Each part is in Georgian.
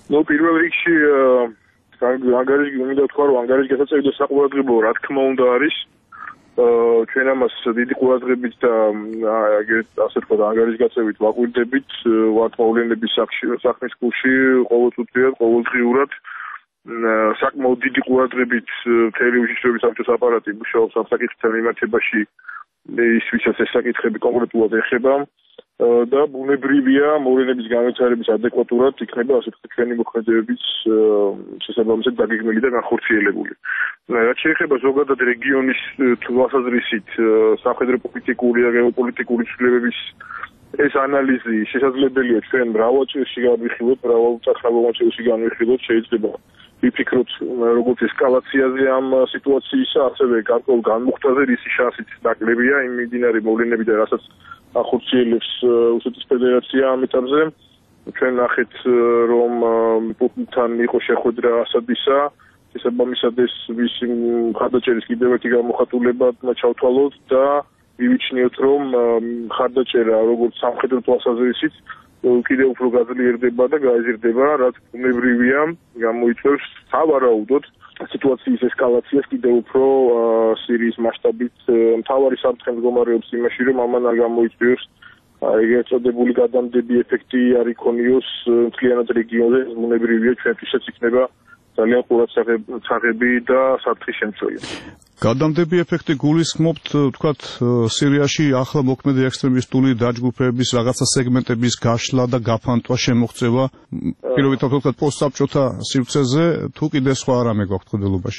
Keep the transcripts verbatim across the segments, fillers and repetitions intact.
ნუ პირველ რიგში ანგარიში უნდა თქვა რომ ანგარიში გასაწევი და საყურადღებო რა თქმა უნდა არის ჩვენ ამას დიდი ყურადღებით და ასე თქვა ანგარიში გაწევით ვაკვირდებით ვართ მოვლენების საქმის კურსში ყოველწუთიურად ყოველდღიურად საკმაოდ დიდი ყურადღებით მთელი უშიშროების საბჭოს აპარატი მუშაობს ამ საკითხთან მიმართებაში ის ვისაც ეს საკითხები კონკრეტულად ეხება და ბუნებრივია მოვლენების განვითარების ადეკვატურად იქნება ასე ვთქვათ ჩვენი მოქმედებების შესაბამისად დაგეგმილი და განხორციელებული. რაც შეეხება ზოგადად რეგიონის თვალსაზრისით სამხედრო პოლიტიკური და გეოპოლიტიკური ცვლილებების ეს ანალიზი შესაძლებელია ჩვენ მრავალ წელში განვიხილოთ, მრავალ წახნაგოვანში განვიხილოთ, შეიძლება ვიფიქროთ როგორც ესკალაციაზე ამ სიტუაციისა, ასევე გარკვეულ განმუხტაზე, რის შანსიც ნაკლებია იმ მიმდინარე მოვლენებიდან, რასაც ახორციელებს რუსეთის ფედერაცია ამ ეტაპზე. ჩვენ ნახეთ რომ პუტინთან იყო შეხვედრა ასადისა, შესაბამისად ეს მისი მხარდაჭერის კიდევ ერთი გამოხატულება ჩავთვალოთ და მივიჩნიოთ რომ მხარდაჭერა როგორც სამხედრო თვალსაზრისით კიდევ უფრო გაძლიერდება და გაიზრდება, რაც ბუნებრივია გამოიწვევს სავარაუდოდ სიტუაციის ესკალაციას კიდევ უფრო სირიის მასშტაბით. მთავარი საფრთხე მდგომარეობს იმაში, რომ ამან არ გამოიწვიოს ეგრეთ წოდებული გადამდები ეფექტი არ იქონიოს მთლიანად რეგიონზე, ბუნებრივია ჩვენთვისაც იქნება ძალიან ყურადსაღები და საფრთხის შემცველი. გადამდები ეფექტი გულისხმობთ, ვთქვათ, სირიაში ახლა მოქმედი ექსტრემისტული დაჯგუფების რაღაცა სეგმენტების გაშლა და გაფანტვა შემოღწევა, პირობითად ვთქვათ, პოსტსაბჭოთა სივრცეზე, თუ კიდე სხვა რამე გვაქვს მხედველობაში?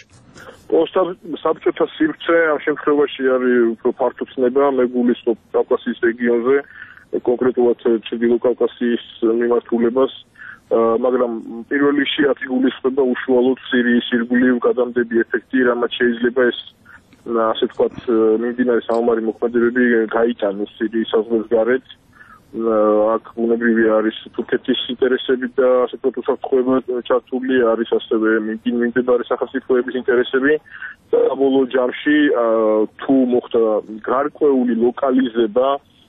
პოსტსაბჭოთა სივრცე ამ შემთხვევაში არის უფრო ფართო ცნება, მე გულისხმობ კავკასიის რეგიონზე, კონკრეტულად ჩრდილო კავკასიის მიმართულებას. მაგრამ პირველ რიგში რაც გულისხმება უშუალოდ სირიის ირგვლივ გადამდები ეფექტი, რამაც შეიძლება ეს ასე ვთქვათ მიმდინარე საომარი მოქმედებები გაიტანოს სირიის საზღვრის გარეთ. აქ ბუნებრივია არის თურქეთის ინტერესები და ასე ვთქვათ უსაფრთხოება ჩართული, არის ასევე მიმდინარე სახელმწიფოების ინტერესები და ბოლო ჯამში თუ მოხდა გარკვეული ლოკალიზება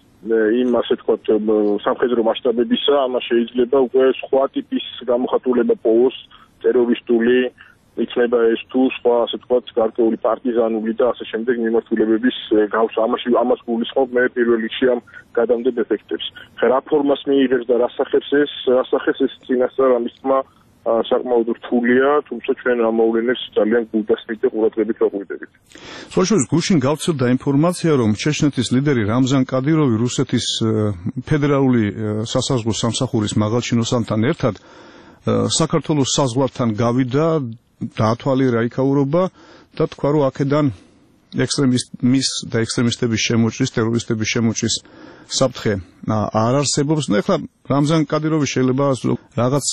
იმ ასე ვთქვათ სამხედრო მასშტაბებისა, ამას შეიძლება უკვე სხვა ტიპის გამოხატულება პოვოს, ტერორისტული, იქნება ეს თუ სხვა ასე ვთქვათ გარკვეული პარტიზანული და ასე შემდეგ მიმართულებების გავს. ამაში ამას გულისხმობ მე პირველ რიგში ამ გადამდებ ეფექტებს. რა ფორმას მიიღებს და რა სახეს ეს, რა სახეს ეს წინასწარ ამის თმა საკმაოდ რთულია, თუმცა ჩვენ ამ მოვლენებს ძალიან გულდასმით და ყურადღებით ვაკვირდებით. სხვაშორის გუშინ გავრცელდა ინფორმაცია, რომ ჩეჩნეთის ლიდერი რამზან კადიროვი რუსეთის ფედერალური სასაზღვრო სამსახურის მაღალჩინოსანთან ერთად საქართველოს საზღვართან გავიდა, დაათვალიერა იქაურობა და თქვა, რომ აქედან ექსტრემიზმის და ექსტრემისტების შემოჭრის, ტერორისტების შემოჭრის საფრთხე არ არსებობს. და ეხლა რამზან კადიროვი შეიძლება რაღაც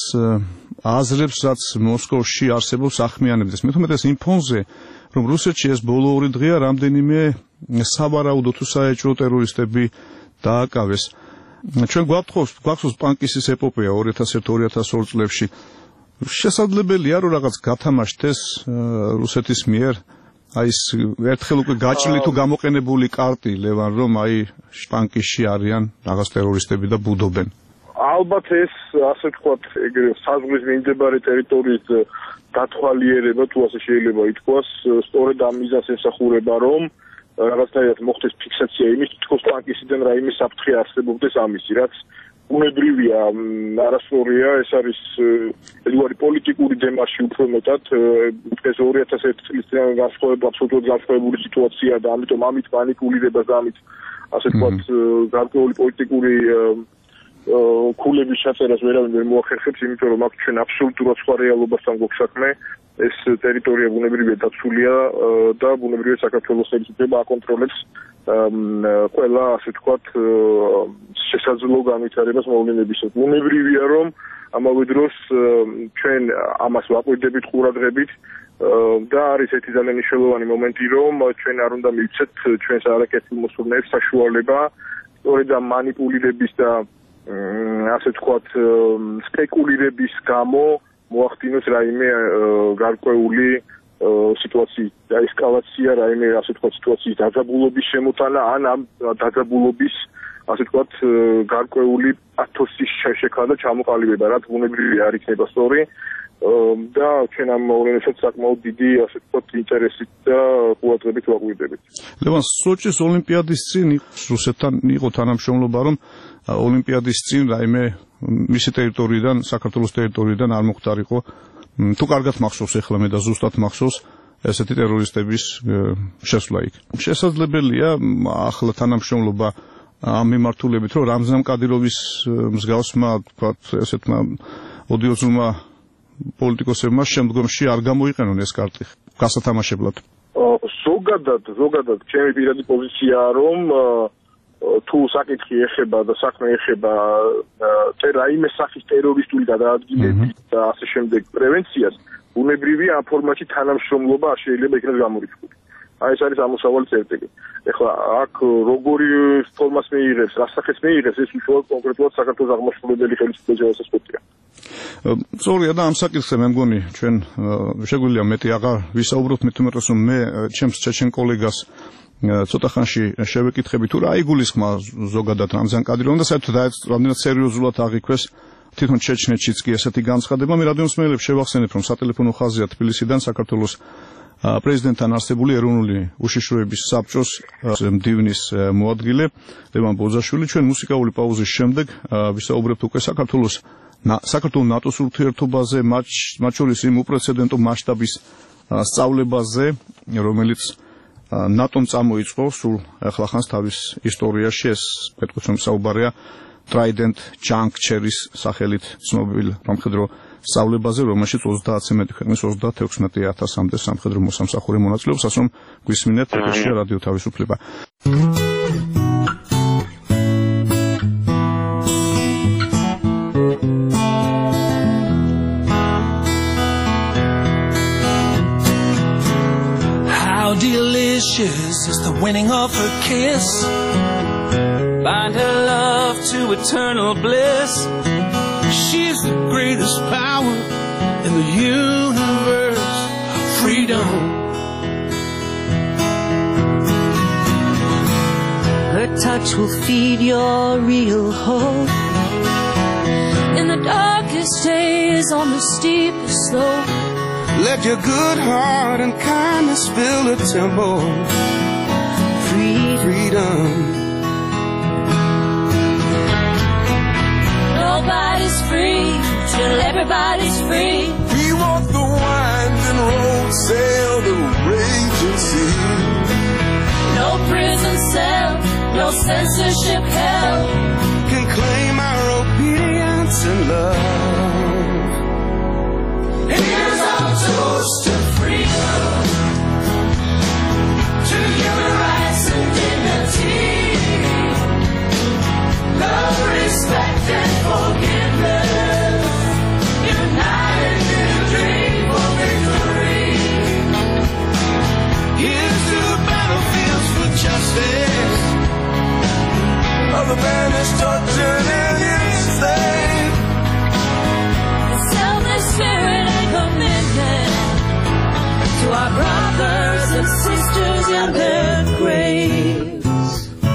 აზრებს, რაც მოსკოვში არსებობს, ახმიანებდეს. მე თვითონ იმ ფონზე, რომ რუსეთში ეს ბოლო ორი დღეა რამდენიმე სავარაუდო თუ საეჭვო ტერორისტები დააკავეს. ჩვენ გვაფრთხობს, გვახსოვს პანკისის ეპოპეა ორი ათას ერთ ორი ათას ორი წლებში. შესაძლებელია, რომ რაღაც გათამაშდეს რუსეთის მიერ აი ეს ერთხელ უკვე გაჭრილი თუ გამოყენებული კარტი ლევან, რომ აი შპანკისში არიან რაღაც ტერორისტები და ბუდობენ. ალბათ ეს ასე ვთქვათ საზღვრის მიმდებარე ტერიტორიის დათვალიერება თუ ასე შეიძლება ითქვას, სწორედ ამ მიზანს ემსახურება, რომ რაღაცნაირად მოხდეს ფიქსაცია იმის, თქოს პანკისიდან რაიმე საფრთხე არსებობდეს ამისი, რაც ბუნებრივია, არასწორია, ეს არის ეგრე პოლიტიკური დემარში უფრო მეტად, ეს ორი ათას ერთ წლის წინ განსხვავებული აბსოლუტურად განსხვავებული სიტუაცია და ამიტომ ამით მანიპულირებას და ამით ასე ვთქვათ გარკვეული პოლიტიკური ქულების ჩაწერას ვერავინ ვერ მოახერხებს, იმიტომ რომ აქ ჩვენ აბსოლუტურად სხვა რეალობასთან გვაქვს საქმე. ეს ტერიტორია ბუნებრივია დაცულია და ბუნებრივია საქართველოს ხელისუფლება აკონტროლებს ყველა ასე ვთქვათ შესაძლო განვითარებას მოვლენებისა. ბუნებრივია რომ ამავე დროს ჩვენ ამას ვაკვირდებით ყურადღებით და არის ერთი ძალიან მნიშვნელოვანი მომენტი, რომ ჩვენ არ უნდა მივცეთ ჩვენს არაკეთილ მოსურნეებს საშუალება სწორედ ამ მანიპულირების და ასე ვთქვათ სპეკულირების გამო მოახდინოს რაიმე გარკვეული სიტუაციის ესკალაცია, რაიმე ასე ვთქვათ სიტუაციის დაძაბულობის შემოტანა ან ამ დაძაბულობის ასე ვთქვათ, გარკვეული პათოსის შექმნა და ჩამოყალიბება, რაც ბუნებრივი არ იქნება სწორი და ჩვენ ამ მოვლენასაც საკმაოდ დიდი, ასე ვთქვათ, ინტერესით და ყურადღებით ვაკვირდებით. ლევან, სოჭის ოლიმპიადის წინ რუსეთთან იყო თანამშრომლობა, რომ ოლიმპიადის წინ რაიმე მისი ტერიტორიიდან, საქართველოს ტერიტორიიდან არ მოხდარიყო. თუ კარგად მახსოვს ახლა მე და ზუსტად მახსოვს ესეთი ტერორისტების შესვლა იქ. შესაძლებელია ახლა თანამშრომლობა ამ მიმართულებით, რომ რამზან კადიროვის მსგავსმა, თქვათ, ესეთმა ოდიოზულმა პოლიტიკოსებმა შემდგომში არ გამოიყენონ ეს კარტი გასათამაშებლად. ზოგადად, ზოგადად ჩემი პირადი პოზიციაა, რომ თუ საკითხი ეხება და საქმე ეხება რაიმე სახის ტერორისტული გადაადგილებით და ასე შემდეგ პრევენციას, ბუნებრივია ამ ფორმატში თანამშრომლობა არ შეიძლება იქნას გამორიცხული. აი ეს არის ამოსავალი წერტილი. ეხლა აქ როგორი ფორმას მიიღებს, რა სახეს მიიღებს, ეს უშუალოდ კონკრეტულად საქართველოს აღმასრულებელი ხელისუფლების ასპექტია. სწორია და ამ საკითხზე მე მგონი ჩვენ შეგვიძლია მეტი აღარ ვისაუბროთ, მე თუმეტეს რომ მე ჩემს ჩეჩენ კოლეგას ცოტა ხანში შევეკითხები თუ რა იგულისხმა ზოგადად რამზან კადიროვმა და საერთოდ რამდენად სერიოზულად აღიქვეს თვითონ ჩეჩნეთშიც კი ესეთი განცხადება. მე რადიოს მეელებს შევახსენებ, რომ სატელეფონო ხაზია თბილისიდან საქართველოს პრეზიდენტთან არსებული ეროვნული უშიშროების საბჭოს მდივნის მოადგილე ლევან ბოძაშვილი. ჩვენ მუსიკალური პაუზის შემდეგ ვისაუბრებთ უკვე საქართველოს საქართველოს ნატოს ურთიერთობაზე, მათ შორის იმ უპრეცედენტო მასშტაბის სწავლებაზე, რომელიც ნატომ წამოიწყო სულ ახლახანს თავის ისტორიაში. ეს მეთქვით რომ საუბარია Trident Juncture-ის სახელით ცნობილ სამხედრო სწავლებაზე, რომელშიც ოცდაათზე მეტი ქვეყნის ოცდაათექვსმეტი ათასამდე სამხედრო მოსამსახურე მონაწილეობს, ასე რომ გვისმინეთ ეთერშია რადიო თავისუფლება. Delicious is the winning of her kiss. Bind her love to eternal bliss. She's the greatest power in the universe. Freedom. Her touch will feed your real hope. In the darkest days, on the steepest slope. Let your good heart and kindness fill the temple. Freedom. Nobody's free till everybody's free. We walk the winding road, sail the raging sea. No prison cell, no censorship hell can claim our obedience and love. Here's our toast to freedom, to human rights and dignity, love, respect and forgiveness, united in a dream for victory. Here's to the battlefields for justice, of the banished, tortured and enslaved. Selfless spirit and commitment to our brothers and sisters in their graves.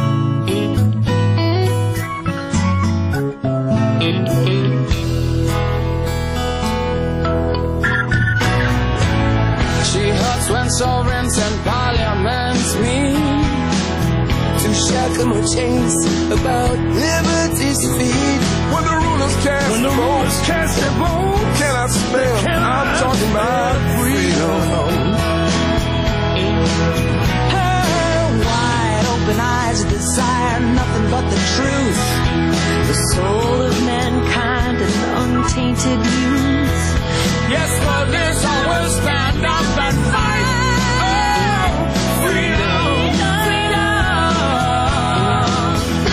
She hurts when sovereigns and parliaments meet to shackle my chains about liberty's feet. When the rulers cast when the rulers cast their vote, cannot spell. I'm talking about freedom. Her wide open eyes desire nothing but the truth, the soul of mankind and untainted youth. Yes, for this I will stand up and fight. Oh, freedom, freedom.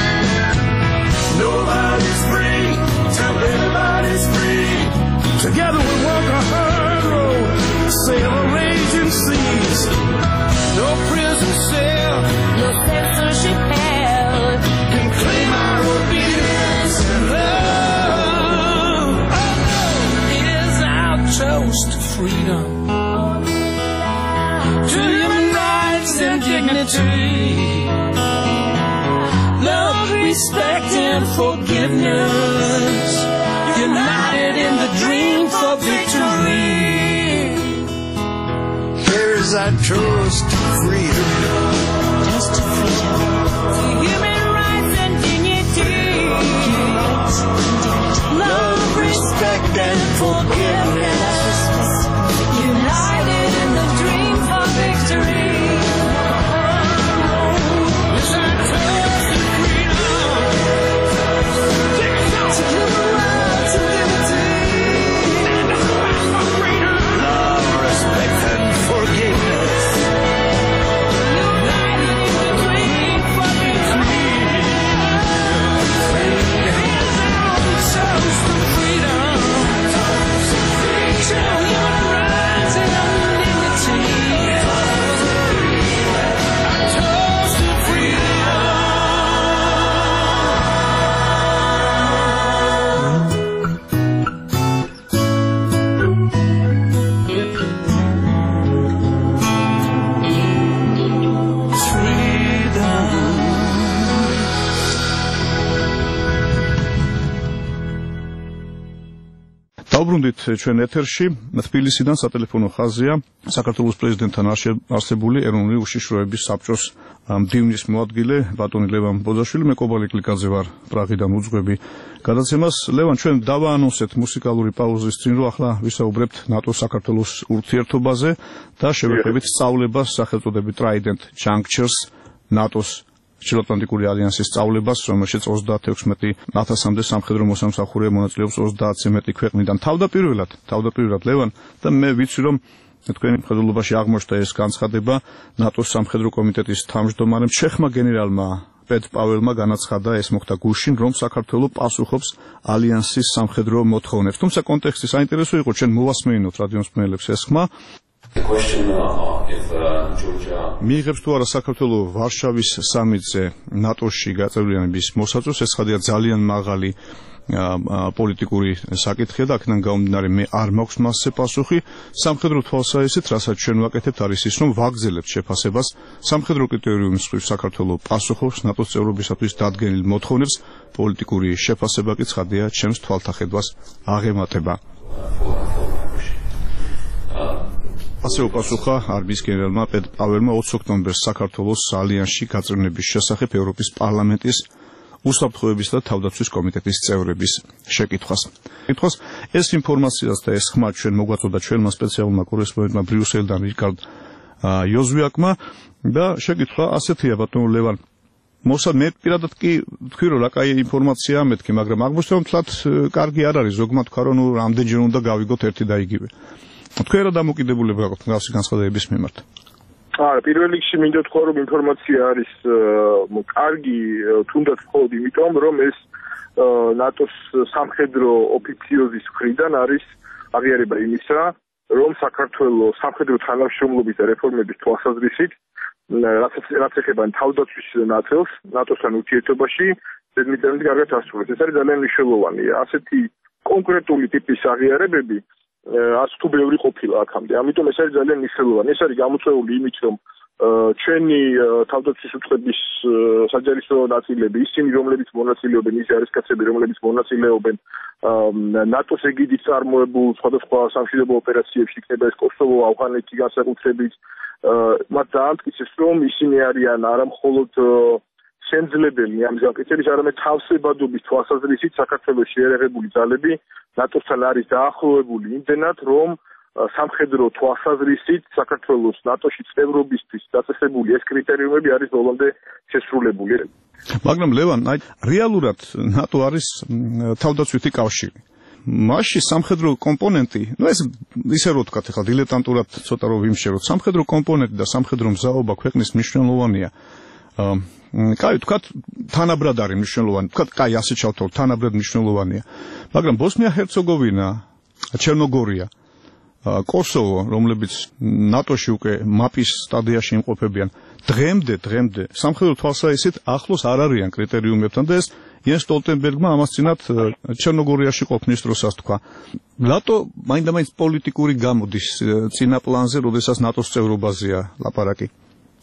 Nobody's free till everybody's free. Together we walk a hard road, sail a raging seas. No prison cell, No censorship hell can claim our obedience and love. Oh, it is our toast to freedom, to human rights and dignity, love, respect and forgiveness, united in the dream for victory. Here's our toast to freedom. Toast to freedom. To human rights and dignity. Love, respect, and forgiveness. United in the dream for victory. დავბრუნდით ჩვენ ეთერში თბილისიდან სატელეფონო ხაზია საქართველოს პრეზიდენტთან არსებული ეროვნული უშიშროების საბჭოს მდივნის მოადგილე ბატონი ლევან ბოძაშვილი. მე კობალე კლიკაძე ვარ პრაღიდან უძღვები გადაცემას. ლევან, ჩვენ დავაანონსეთ მუსიკალური პაუზის წინ, რომ ახლა ვისაუბრებთ ნატო-საქართველოს ურთიერთობაზე და შევეხებით სწავლებას სახელწოდებით Trident Junctures ნატოს ჩრდილოატლანტიკური ალიანსის სწავლებას, რომელშიც ოცდაათი ათასამდე სამხედრო მოსამსახურე მონაწილეობს ოცდაათზე მეტი ქვეყნიდან. თავდაპირველად, თავდაპირველად ლევან, და მე ვიცი, რომ თქვენი მხედველობაში აღმოჩნდა ეს განცხადება ნატოს სამხედრო კომიტეტის თავმჯდომარემ ჩეხმა გენერალმა პეტ პაველმა განაცხადა, ეს მოხდა გუშინ, რომ საქართველო პასუხობს ალიანსის სამხედრო მოთხოვნებს. თუმცა კონტექსტი საინტერესო იყო, ჩვენ მოვასმეინოთ რადიოს მსმენელებს ეს ხმა. მიიღებს თუ არა საქართველო ვარშავის სამიტზე ნატოში გაწევრიანების მოსაწვევს, ეს ხადია ძალიან მაღალი პოლიტიკური საკითხია და აქედან გამომდინარე მე არ მაქვს მასზე პასუხი. სამხედრო თვალსაზრისით, რასაც ჩვენ ვაკეთებთ, არის ის, რომ ვაგრძელებთ შეფასებას სამხედრო კრიტერიუმის მხრივ საქართველო პასუხობს ნატოს წევრობისათვის დადგენილ მოთხოვნებს, პოლიტიკური შეფასება კი ცხადია ჩემს თვალთახედვას აღემატება. ასე უპასუხა არმიის გენერალმა პეტ პაველმა ოცი ოქტომბერს საქართველოს ალიანსში გაწევრიანების შესახებ ევროპის პარლამენტის უსაფრთხოების და თავდაცვის კომიტეტის წევრების შეკითხვას. კითხვას ეს ინფორმაციაც და ეს ხმა ჩვენ მოგვაწოდა ჩვენმა სპეციალურმა კორესპონდენტმა ბრიუსელიდან რიკარდ იოზვიაკმა და შეკითხვა ასეთია, ბატონო ლევან. მოსად მე პირადად კი თქვი, რომ რა კაი ინფორმაციაა მეთქი, მაგრამ აღმოჩნდა, რომ თლათ კარგი არ არის, ზოგმა თქვა, რომ ნუ რამდენჯერ უნდა გავიგოთ ერთი და იგივე. თქვენ რა დამოკიდებულება გაქვთ მსგავსი განცხადებების მიმართ? არა, პირველ რიგში მინდა თქვა, რომ ინფორმაცია არის კარგი, თუნდაც მხოლოდ იმიტომ, რომ ეს ნატოს სამხედრო ოფიციოზის მხრიდან არის აღიარება იმისა, რომ საქართველოს სამხედრო თანამშრომლობის და რეფორმების თვალსაზრისით, რაც ეხება თავდაცვის ნაწილს ნატოსთან ურთიერთობაში, ზედმიწევნით კარგად ასრულებს. ეს არის ძალიან მნიშვნელოვანი. ასეთი კონკრეტული ტიპის აღიარებები ას თუ ბევრი ყოფილა აქამდე. ამიტომ ეს არის ძალიან მნიშვნელოვანი. ეს არის გამოწვეული იმით, რომ ჩვენი თავდაცვის უწყების საჯარო ნაწილები, ისინი რომლებიც მონაწილეობენ, ის ჯარისკაცები რომლებიც მონაწილეობენ ნატოს ეგიდით წარმოებულ სხვადასხვა სამშვიდობო ოპერაციებში, იქნება ეს კოსოვო, ავღანეთი განსაკუთრებით, მათ დაამტკიცეს, რომ ისინი არიან არა მხოლოდ შემძლებელი ამ საკითხების, არამედ თავსებადობის თვალსაზრისით საქართველოს შეერაღებული ძალები ნატოსთან არის დაახლოებული იმდენად, რომ სამხედრო თვალსაზრისით საქართველოს ნატოში წევრობისთვის დაწესებული ეს კრიტერიუმები არის ბოლომდე შესრულებული. მაგრამ ლევან, აი რეალურად ნატო არის თავდაცვითი კავშირი. მასში სამხედრო კომპონენტი, ну ეს ისე რო ვთქვათ, ახლა დილეტანტურად ცოტა რო ვიმშეროთ, სამხედრო კომპონენტი და სამხედრო მზაობა ქვეყნის მნიშვნელოვანია. კაი, ვთქვათ, თანაბრად არის მნიშვნელოვანი. ვთქვათ, კაი, ასე ჩავთვალოთ, თანაბრად მნიშვნელოვანია. მაგრამ ბოსნია-ჰერცეგოვინა, ჩერნოგორია, კოსოვო, რომლებიც ნატოში უკვე მაპის სტადიაში იმყოფებიან, დღემდე, დღემდე სამხედრო თვალსაზრისით ახლოს არ არიან კრიტერიუმებთან და ეს იენ სტოლტენბერგმა ამას წინათ ჩერნოგორიაში ყოფნის დროსაც თქვა. ნატო მაინდა-მაინც პოლიტიკური გამოდის წინა პლანზე, როდესაც ნატოს წევრობაზეა ლაპარაკი.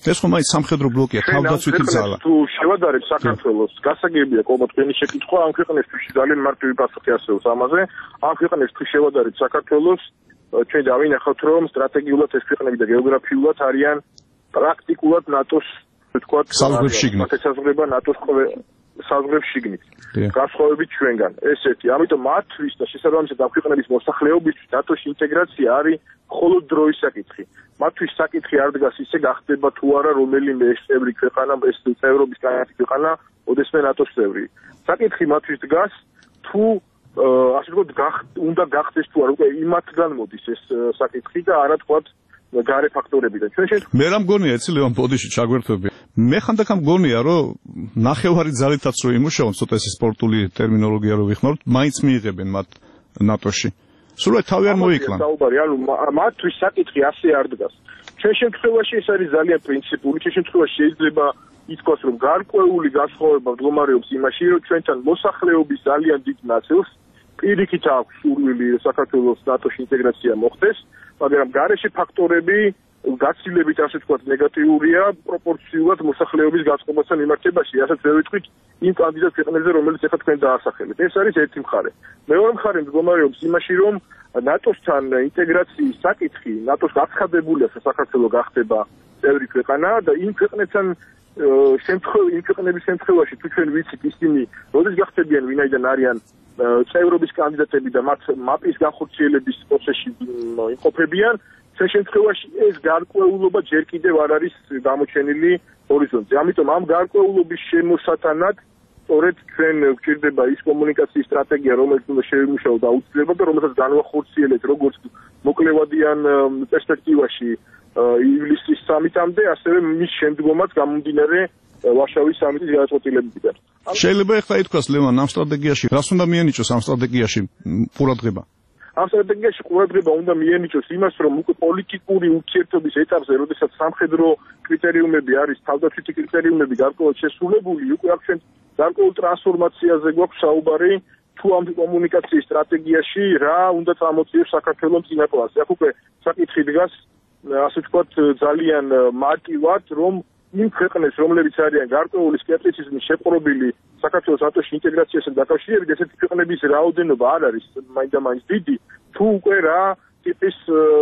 ეს ხომ აი სამხედრო ბლოკია, თავდაცვითი ძალა. თუ შევადარებ საქართველოს, გასაგებია კობო თქვენი შეკითხვა, ამ ქვეყნისთვის ძალიან მარტივი პასუხი არსებობს ამაზე. ამ ქვეყნებს თუ შევადარებ საქართველოს, ჩვენ დავინახავთ, რომ სტრატეგიულად ეს ქვეყნები და გეოგრაფიულად არიან პრაქტიკულად ნატოს, თქვათ, საზღვრებს შიგნით. ესაზღვრება ნატოს საზღვრებს შიგნით. განსხვავებით ჩვენგან. ესეთი, ამიტომ მათთვის და შესაბამისად ამ ქვეყნების მოსახლეობისთვის ნატოს ინტეგრაცია არის მხოლოდ დროის საკითხი. მათთვის საკითხი არ დგას ისე გახდება თუ არა რომელიმე ეს წევრი ქვეყანა, ეს წევრობის კანონი ქვეყანა, ოდესმე ნატოს წევრი. საკითხი მათთვის დგას თუ ასე ვთქვათ, უნდა გახდეს თუ არა, უკვე იმათგან მოდის ეს საკითხი და არა თქვათ გარე ფაქტორებიდან. ჩვენ შეიძლება მე რა მგონია, ეცი ლევან ბოდიში ჩაგვერთვები. მე ხანდახან მგონია, რომ ნახევარი ძალითაც რო იმუშაონ, ცოტა ეს სპორტული ტერმინოლოგია რო ვიხმაროთ, მაინც მიიღებენ მათ ნატოში. სულ რა თავი არ მოიკლან. საუბარი, ანუ მათთვის საკითხი ასე არ დგას. ჩვენ შემთხვევაში ეს არის ძალიან პრინციპული, ჩვენ შემთხვევაში შეიძლება ითქვას, რომ გარკვეული განსხვავება მდგომარეობს იმაში, რომ ჩვენთან მოსახლეობის ძალიან დიდ ნაწილს პირიქით აქვს სურვილი საქართველოს ნატოში ინტეგრაცია მოხდეს, მაგრამ გარეშე ფაქტორები გაცილებით ასე ვთქვათ ნეგატიურია პროპორციულად მოსახლეობის გაწყობასთან მიმართებაში, რასაც ვერ ვიტყვით იმ კანდიდატ ქვეყნებზე, რომელიც ახლა თქვენ დაასახელეთ. ეს არის ერთი მხარე. მეორე მხარე მდგომარეობს იმაში, რომ ნატოსთან ინტეგრაციის საკითხი, ნატოს გაცხადებულია, რომ საქართველო გახდება წევრი ქვეყანა და იმ ქვეყნებთან შემთხვევაში, იმ ქვეყნების შემთხვევაში თუ ჩვენ ვიცით ისინი როდის გახდებიან ვინაიდან არიან წევრობის კანდიდატები და მათ მაპის განხორციელების პროცესში იმყოფებიან, ჩვენ შემთხვევაში ეს გარკვეულობა ჯერ კიდევ არ არის გამოჩენილი ჰორიზონტზე. ამიტომ ამ გარკვეულობის შემოსატანად სწორედ ჩვენ გვჭირდება ის კომუნიკაციის სტრატეგია, რომელიც უნდა შევიმუშაოთ აუცილებლად და რომელსაც განვახორციელეთ როგორც მოკლევადიან პერსპექტივაში ივლისის სამიტამდე, ასევე მის შემდგომაც გამომდინარე ვარშავის სამიტის გადაწყვეტილებებიდან. შეიძლება ახლა ითქვას ლევან ამ სტრატეგიაში, რას უნდა მიენიჭოს ამ სტრატეგიაში ყურადღება? ამ სტრატეგიაში ყურადღება უნდა მიენიჭოს იმას, რომ უკვე პოლიტიკური ურთიერთობის ეტაპზე, როდესაც სამხედრო კრიტერიუმები არის, თავდაცვითი კრიტერიუმები გარკვეულად შესრულებული, უკვე აქ ჩვენ გარკვეულ ტრანსფორმაციაზე გვაქვს საუბარი, თუ ამ კომუნიკაციის სტრატეგიაში რა უნდა წამოწიოს საქართველოს წინა პლანზე. აქ უკვე საკითხი დგას, ასე ვთქვათ, ძალიან მარტივად, რომ იმ ქვეყნებს, რომლებიც არიან გარკვეული სკეპტიციზმის შეპყრობილი საქართველოს ნატოში ინტეგრაციასთან დაკავშირებით, ესეთი ქვეყნების რაოდენობა არ არის მაინდამაინც დიდი, თუ უკვე რა ტიპის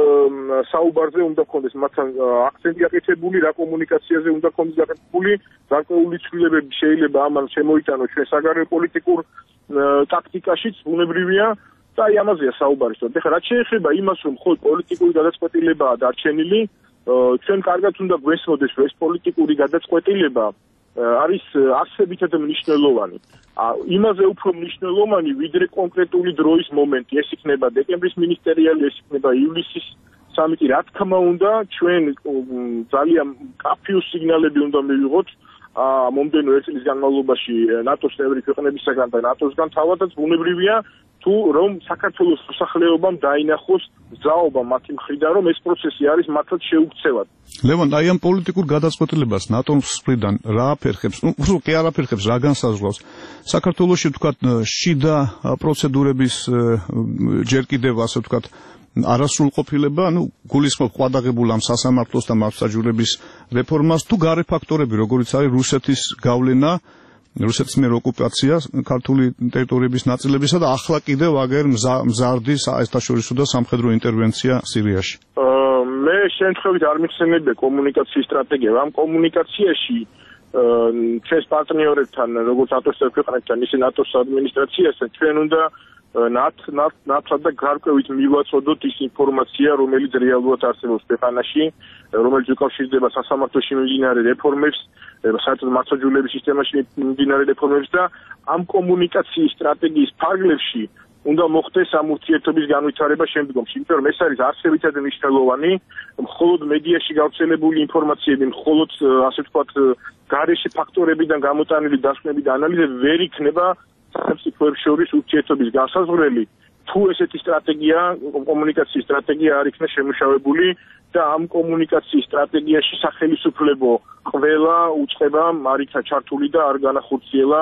საუბარზე უნდა გქონდეს მათთან აქცენტი აკეთებული, რა კომუნიკაციაზე უნდა გქონდეს აკეთებული, გარკვეული ცვლილებები შეიძლება ამან შემოიტანოს ჩვენ საგარეო პოლიტიკურ ტაქტიკაშიც, ბუნებრივია და აი ამაზეა საუბარი. ეხლა რაც შეეხება იმას, რომ მხოლოდ პოლიტიკური გადაწყვეტილებაა დარჩენილი, ჩვენ კარგად უნდა გვესმოდეს, რომ ეს პოლიტიკური გადაწყვეტილება არის არსებითად მნიშვნელოვანი. იმაზე უფრო მნიშვნელოვანი, ვიდრე კონკრეტული დროის მომენტი. ეს იქნება დეკემბრის მინისტერიალი, ეს იქნება ივლისის სამიტი. რა თქმა უნდა, ჩვენ ძალიან კაფიუს სიგნალები უნდა მივიღოთ მომდენო ერთ წლის განმავლობაში ნატოს წევრი ქვეყნებისაგან და ნატოსგან, თავადაც ბუნებრივია, თუ რომ საქართველოს მოსახლეობამ დაინახოს ზაობა მათი მხრიდან, რომ ეს პროცესი არის მართლაც შეუქცევად. ლევან, აი ამ პოლიტიკურ გადაწყვეტილებას ნატოს მხრიდან რა აფერხებს? ნუ უბრალოდ კი არ აფერხებს, რა განსაზღვრავს? საქართველოში ვთქვათ შიდა პროცედურების ჯერ კიდევ ასე ვთქვათ არასრულყოფილება, ანუ გულისხმობ ყვადაღებულ ამ სასამართლოს და მართლმსაჯულების რეფორმას, თუ გარე ფაქტორები, როგორიც არის რუსეთის გავლენა, რუსეთის მიერ ოკუპაცია ქართული ტერიტორიების ნაწილებისა და ახლა კიდევ აგერ მზარდი საერთაშორისო და სამხედრო ინტერვენცია სირიაში. მე შემთხვევით არ მიხსენებია კომუნიკაციის სტრატეგია. ამ კომუნიკაციაში ჩვენს პარტნიორებთან, როგორც ნატოს ქვეყნებთან, ისე ნატოს ადმინისტრაციასთან, ჩვენ უნდა ნათლად და გარკვევით მივაწოდოთ ის ინფორმაცია, რომელიც რეალურად არსებობს ქვეყანაში, რომელიც უკავშირდება სასამართლოში მიმდინარე რეფორმებს, საერთოდ მართლმსაჯულების სისტემაში მიმდინარე რეფორმებს და ამ კომუნიკაციის სტრატეგიის ფარგლებში უნდა მოხდეს ამ ურთიერთობის განვითარება შემდგომში. იმიტომ რომ ეს არის არსებითად მნიშვნელოვანი, მხოლოდ მედიაში გავრცელებული ინფორმაციები, მხოლოდ ასე ვთქვათ გარეშე ფაქტორებიდან გამოტანილი დასკვნები და ანალიზები ვერ იქნება სახელმწიფოებს შორის ურთიერთობის განსაზღვრელი, თუ ესეთი სტრატეგია, კომუნიკაციის სტრატეგია არ იქნა შემუშავებული და ამ კომუნიკაციის სტრატეგიაში სახელისუფლებო ყველა უწყება არ იქნა ჩართული და არ განახორციელა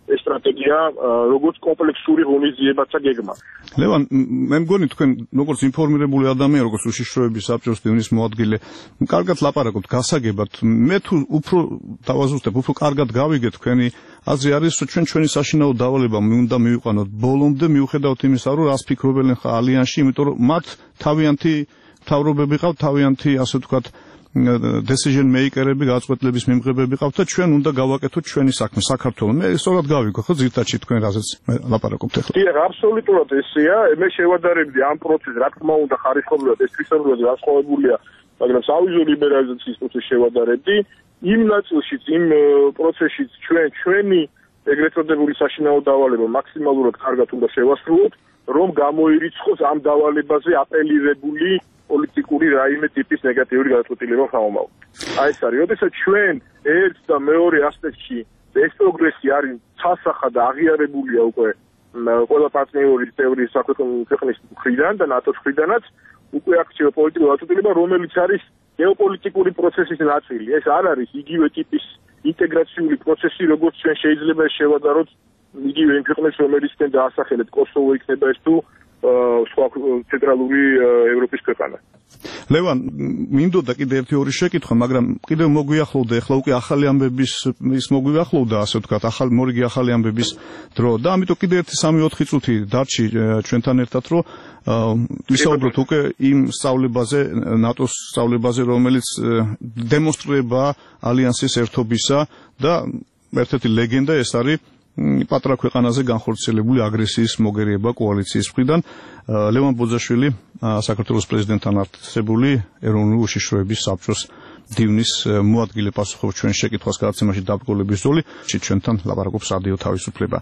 ეს სტრატეგია როგორც კომპლექსური ღონისძიებათა გეგმა. ლევან, მე მგონი თქვენ როგორც ინფორმირებული ადამიანი, როგორც უშიშროების საბჭოს დევნის მოადგილე, კარგად ლაპარაკობთ გასაგებად. მე თუ უფრო დავაზუსტებ, უფრო კარგად გავიგე თქვენი აზრი არის, რომ ჩვენ ჩვენი საშინაო დავალება უნდა მივიყვანოთ ბოლომდე, მიუხედავად იმისა, რომ რას ფიქრობენ ხა ალიანსში, იმიტომ რომ მათ თავიანთი თავრობები ყავთ, თავიანთი ასე ვთქვათ decision maker-ები, გაწყვეტილების მიმღებები ყავთ და ჩვენ უნდა გავაკეთოთ ჩვენი საქმე საქართველოს. მე სწორად გავიგო, ხო ძირთადში თქვენ რაზეც ლაპარაკობთ ახლა. დიახ, აბსოლუტურად ესეა. მე შევადარებდი ამ პროცესს, რა თქმა უნდა, ხარისხობრივად ეს თვისებრივად განსხვავებულია, მაგრამ სავიზო ლიბერალიზაციის პროცესს შევადარებდი. იმ ნაწილშიც, იმ პროცესშიც ჩვენ ჩვენი ეგრეთ წოდებული საშინაო დავალება მაქსიმალურად კარგად უნდა შევასრულოთ, რომ გამოირიცხოს ამ დავალებაზე აპელირებული პოლიტიკური რაიმე ტიპის ნეგატიური გადაწყვეტილება ხმაურობა. აი ეს არის, როდესაც ჩვენ ერთ და მეორე ასპექტში ეს პროგრესი არის ცალსახა და აღიარებულია უკვე ყველა პარტნიორი თეორიის საქმის მხრიდან და ნატოს მხრიდანაც, უკვე აქ პოლიტიკური გადაწყვეტილება, რომელიც არის გეოპოლიტიკური პროცესის ნაწილი. ეს არ არის იგივე ტიპის ინტეგრაციული პროცესი, როგორც ჩვენ შეიძლება შევადაროთ იგივე იმ ქვეყნებს, რომელიცთან დაასახელეთ კოსოვო იქნება ეს თუ სხვა ცენტრალური ევროპის ქვეყანა. ლევან, მინდოდა კიდე ერთი ორი შეკითხვა, მაგრამ კიდევ მოგვიახლოვდა ახლა უკვე ახალი ამბების ის მოგვიახლოვდა, ასე ვთქვათ, ახალი მორიგი ახალი ამბების დრო და ამიტომ კიდე ერთი სამი ოთხი წუთი დარჩი ჩვენთან ერთად, რომ ვისაუბროთ უკვე იმ სწავლებაზე, ნატოს სწავლებაზე, რომელიც დემონსტრირება ალიანსის ერთობისა და ერთ-ერთი ლეგენდა ეს არის პატრა ქვეყანაზე განხორციელებული აგრესიის მოგერიება კოალიციის მხრიდან. ლევან ბოძაშვილი, საქართველოს პრეზიდენტთან არსებული ეროვნული უშიშროების საბჭოს დივნის მოადგილე პასუხობს ჩვენ შეკითხვას გადაცემაში დაბრკოლების ზოლი. ჩვენთან ლაპარაკობს რადიო თავისუფლება.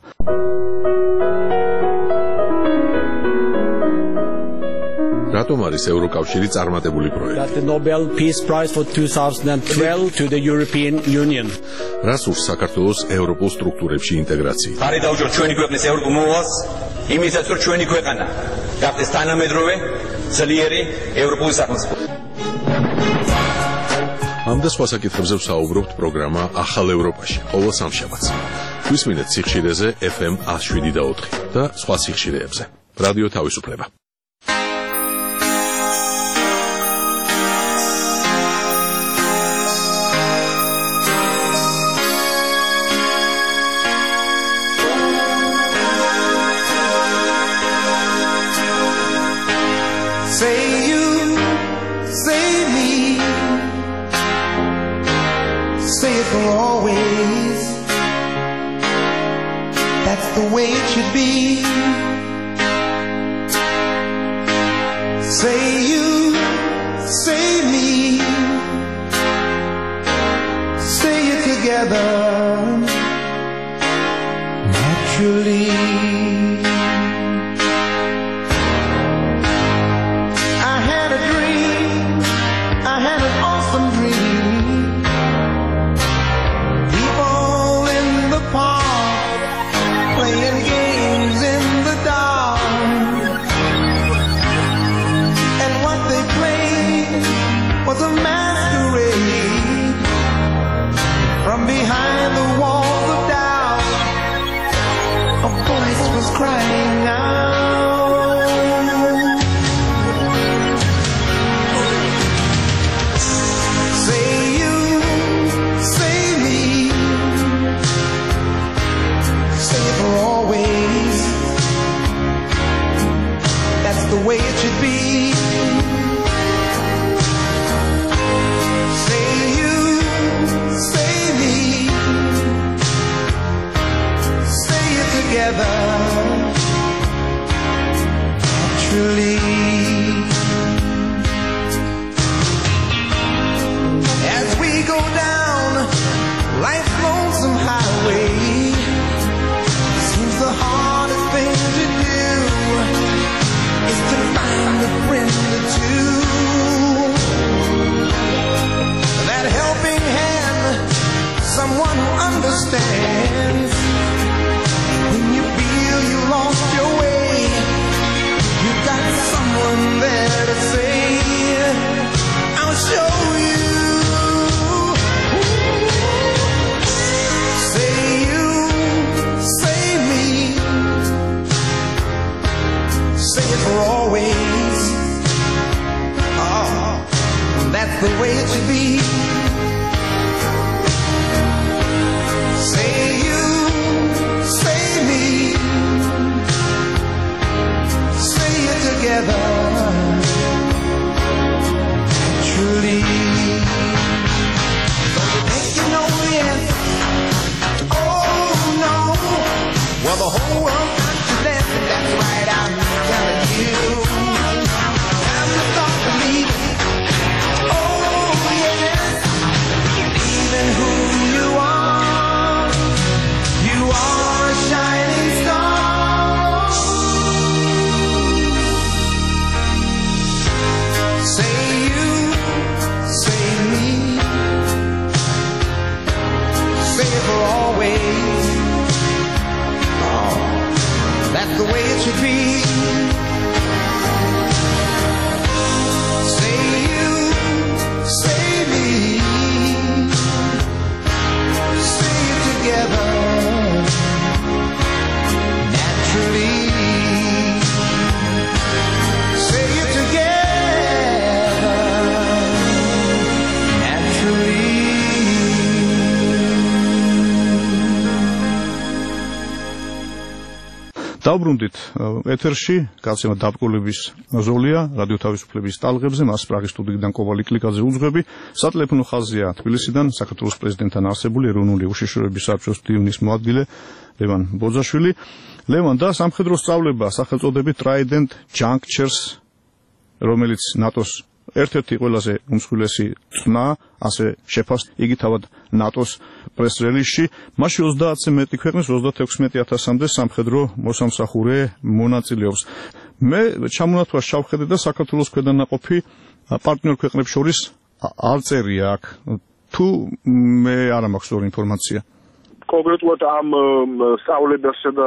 რატომ არის ევროკავშირი წარმატებული პროექტი? The Nobel Peace Prize for twenty twelve to the European Union. რას ურს საქართველოს ევროპულ სტრუქტურებში ინტეგრაცია? ხარი დაუჭირთ ჩვენი ქვეყნის ევროპულ მოვალს, იმისაც რომ ჩვენი ქვეყანა გახდეს თანამედროვე, ძლიერი ევროპული სახელმწიფო. ამ და სხვა საკითხებზე ვსაუბრობთ პროგრამა ახალ ევროპაში, ყოველ სამშაბათს. გვისმინეთ სიხშირეზე F M one oh seven და ოთხი და სხვა სიხშირეებზე. რადიო თავისუფლება. Say you, say me, say it for always. That's the way it should be. Say you, say me, say it together, naturally. The way it should be. Say you, say me, say it together, naturally. As we go down life's lonesome highway, seems the hardest thing to do is to find a friend or two. That helping hand, someone who understands. When you feel you lost your way, you got someone there to say, I'll show you. Say you, always. Oh, that's the way it should be. Say you, say me, say it together. Truly, don't you think you know the answer? Oh no, well the whole world got to dance, and that's right, I'm telling you. Have to start believing. Oh yes, believe in who you are. You are a shining star. Say you, say me, say it for always. Oh, that's the way it should be. Say you, say me, say it together. Naturally, say it together. Naturally. დავბრუნდით ეთერში, გაცემა დაბკოლების ზოლია, რადიო თავისუფლების ტალღებზე, მას პრაღის სტუდიიდან კოვალი კლიკაძე უძღვები. სატელეფონო ხაზია თბილისიდან, საქართველოს პრეზიდენტთან არსებული ეროვნული უშიშროების საბჭოს მდივნის მოადგილე ლევან ბოძაშვილი. ლევან, და სამხედრო სწავლება სახელწოდებით Trident Junctures, რომელიც ნატოს ერთ-ერთი ყველაზე უმსხვილესი წნა, ასე შეფასდა იგი თავად ნატოს პრეს-რელიზში. მასში ოცდაათზე მეტი ქვეყნის ოცდათექვსმეტი ათასამდე სამხედრო მოსამსახურე მონაწილეობს. მე ჩამონათვალ შავხედე და საქართველოს ქვედანაყოფი პარტნიორ ქვეყნებს შორის არ წერია აქ. თუ მე არ მაქვს სწორი ინფორმაცია. კონკრეტულად ამ სწავლებასა და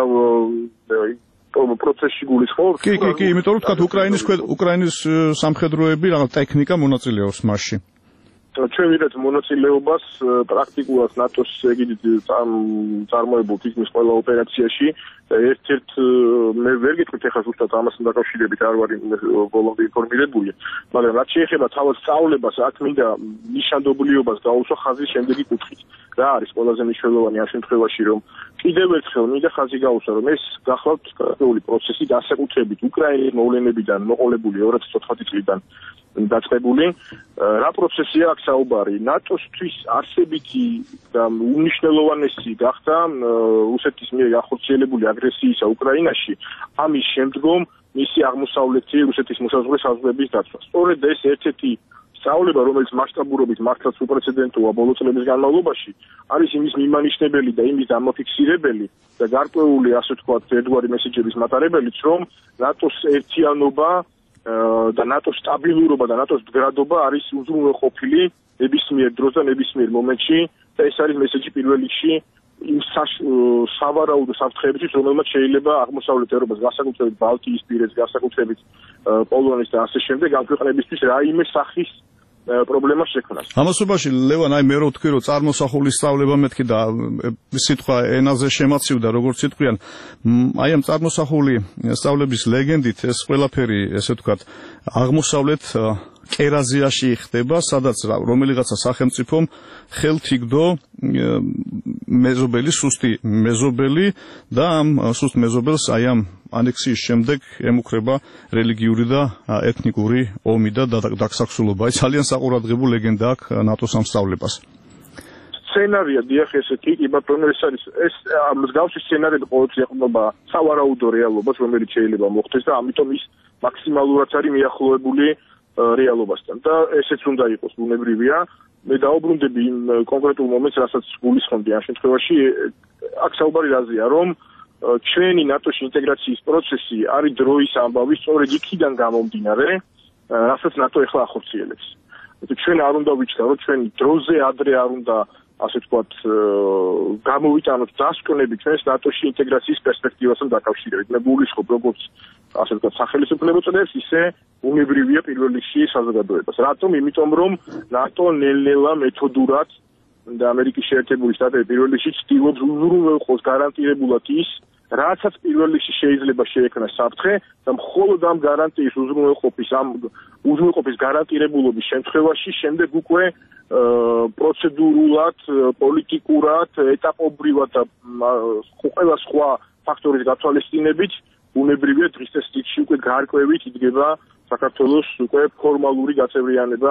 პროცესში გულისხმობთ? კი, კი, კი, იმიტომ რომ თქვა უკრაინის უკრაინის სამხედროები რაღაც ტექნიკა მონაწილეობს მასში. ჩვენ ვიღეთ მონაწილეობას პრაქტიკულად ნატოს ეგიდით წარმოებულ თითქმის ყველა ოპერაციაში. ერთ-ერთ მე ვერ გეტყვით ახლა ზუსტად ამასთან დაკავშირებით არ ვარ ბოლომდე ინფორმირებული, მაგრამ რაც შეეხება თავად სწავლებას, აქ მინდა ნიშანდობლიობას გაუსვა ხაზის შემდეგი კუთხით. რა არის ყველაზე მნიშვნელოვანი ამ შემთხვევაში, რომ კიდევ ერთხელ მინდა ხაზი გაუსვა, რომ ეს გახლავთ კრიტიკული პროცესი განსაკუთრებით უკრაინის მოვლენებიდან მოყოლებული ორი ათას ოცდაათი წლიდან დაწყებული. რა პროცესია აქ საუბარი? ნატოსთვის არსებითი და უმნიშვნელოვანესი გახდა რუსეთის მიერ განხორციელებული აგრესიისა უკრაინაში, ამის შემდგომ მისი აღმოსავლეთი რუსეთის მოსაზღვრე საზღვრების დაცვა. სწორედ ეს ერთ-ერთი სწავლება, რომელიც მასშტაბურობით მართლაც უპრეცედენტოა ბოლო წლების განმავლობაში, არის იმის მიმანიშნებელი და იმის დამაფიქსირებელი და გარკვეული, ასე ვთქვათ, ერთგვარი მესეჯების მატარებელიც, რომ ნატოს ერთიანობა და ნატოს სტაბილურობა და ნატოს მდგრადობა არის უზრუნველყოფილი ნებისმიერ დროს და ნებისმიერ მომენტში და ეს არის მესეჯი პირველ რიგში იმ სავარაუდო საფრთხეებისთვის, რომელმაც შეიძლება აღმოსავლეთ ევროპას, განსაკუთრებით ბალტიის პირებს, განსაკუთრებით პოლონეთს და ასე შემდეგ ამ ქვეყნებისთვის რაიმე სახის პრობლემას შექმნას. ამასობაში ლევან, აი მე რო ვთქვი, რომ წარმოსახულის სწავლება მეთქი და სიტყვა ენაზე შემაცივდა, როგორც სიტყვიან, აი ამ წარმოსახული სწავლების ლეგენდით ეს ყველაფერი, ესე ვთქვათ, აღმოსავლეთ კერაზიაში ხდება, სადაც რომელიღაცა სახელმწიფომ ხელთ იგდო მეზობელი, სუსტი მეზობელი და ამ სუსტ მეზობელს აი ამ ანექსიის შემდეგ ემუქრება რელიგიური და ეთნიკური ომი და დაგსაქსულობა. აი ძალიან საყურადღებო ლეგენდა აქვს ნატოს ამ სწავლებას. სცენარია დიახ ესეთი, კი ბატონო, ეს არის ეს მსგავსი სცენარები ყოველთვის ეყრდნობა სავარაუდო რეალობას, რომელიც შეიძლება მოხდეს და ამიტომ ის მაქსიმალურად არის მიახლოებული რეალობასთან და ესეც უნდა იყოს ბუნებრივია. მე დაუბრუნდები იმ კონკრეტულ მომენტს, რასაც გულისხმობდი ამ შემთხვევაში. აქ საუბარი რაზეა, რომ ჩვენი ნატოში ინტეგრაციის პროცესი არის დროის ამბავი, სწორედ იქიდან გამომდინარე, რასაც ნატო ეხლა ახორციელებს. ჩვენ არ უნდა ვიჩქაროთ, ჩვენ დროზე ადრე არ უნდა, ასე ვთქვათ, გამოვიტანოთ დასკვნები ჩვენს ნატოში ინტეგრაციის პერსპექტივასთან დაკავშირებით. მე გულისხმობ, როგორც ასე ვთქვათ, სახელმწიფო წოდებს, ისე უნებრივია პირველ რიგში საზოგადოებას. რატომ? იმიტომ რომ ნატო ნელ-ნელა მეთოდურად და ამერიკის შეერთებული შტატები პირველ რიგში ცდილობს უზრუნველყოს გარანტირებულად ის, რაცაც პირველ რიგში შეიძლება შეექმნას საფრთხე და მხოლოდ ამ გარანტიის უზრუნველყოფის ამ უზრუნველყოფის გარანტირებულობის შემთხვევაში შემდეგ უკვე პროცედურულად, პოლიტიკურად, ეტაპობრივად და ყველა სხვა ფაქტორის გათვალისწინებით ბუნებრივია დღის წესრიგში უკვე გარკვევით იდგება საქართველოს უკვე ფორმალური გაწევრიანება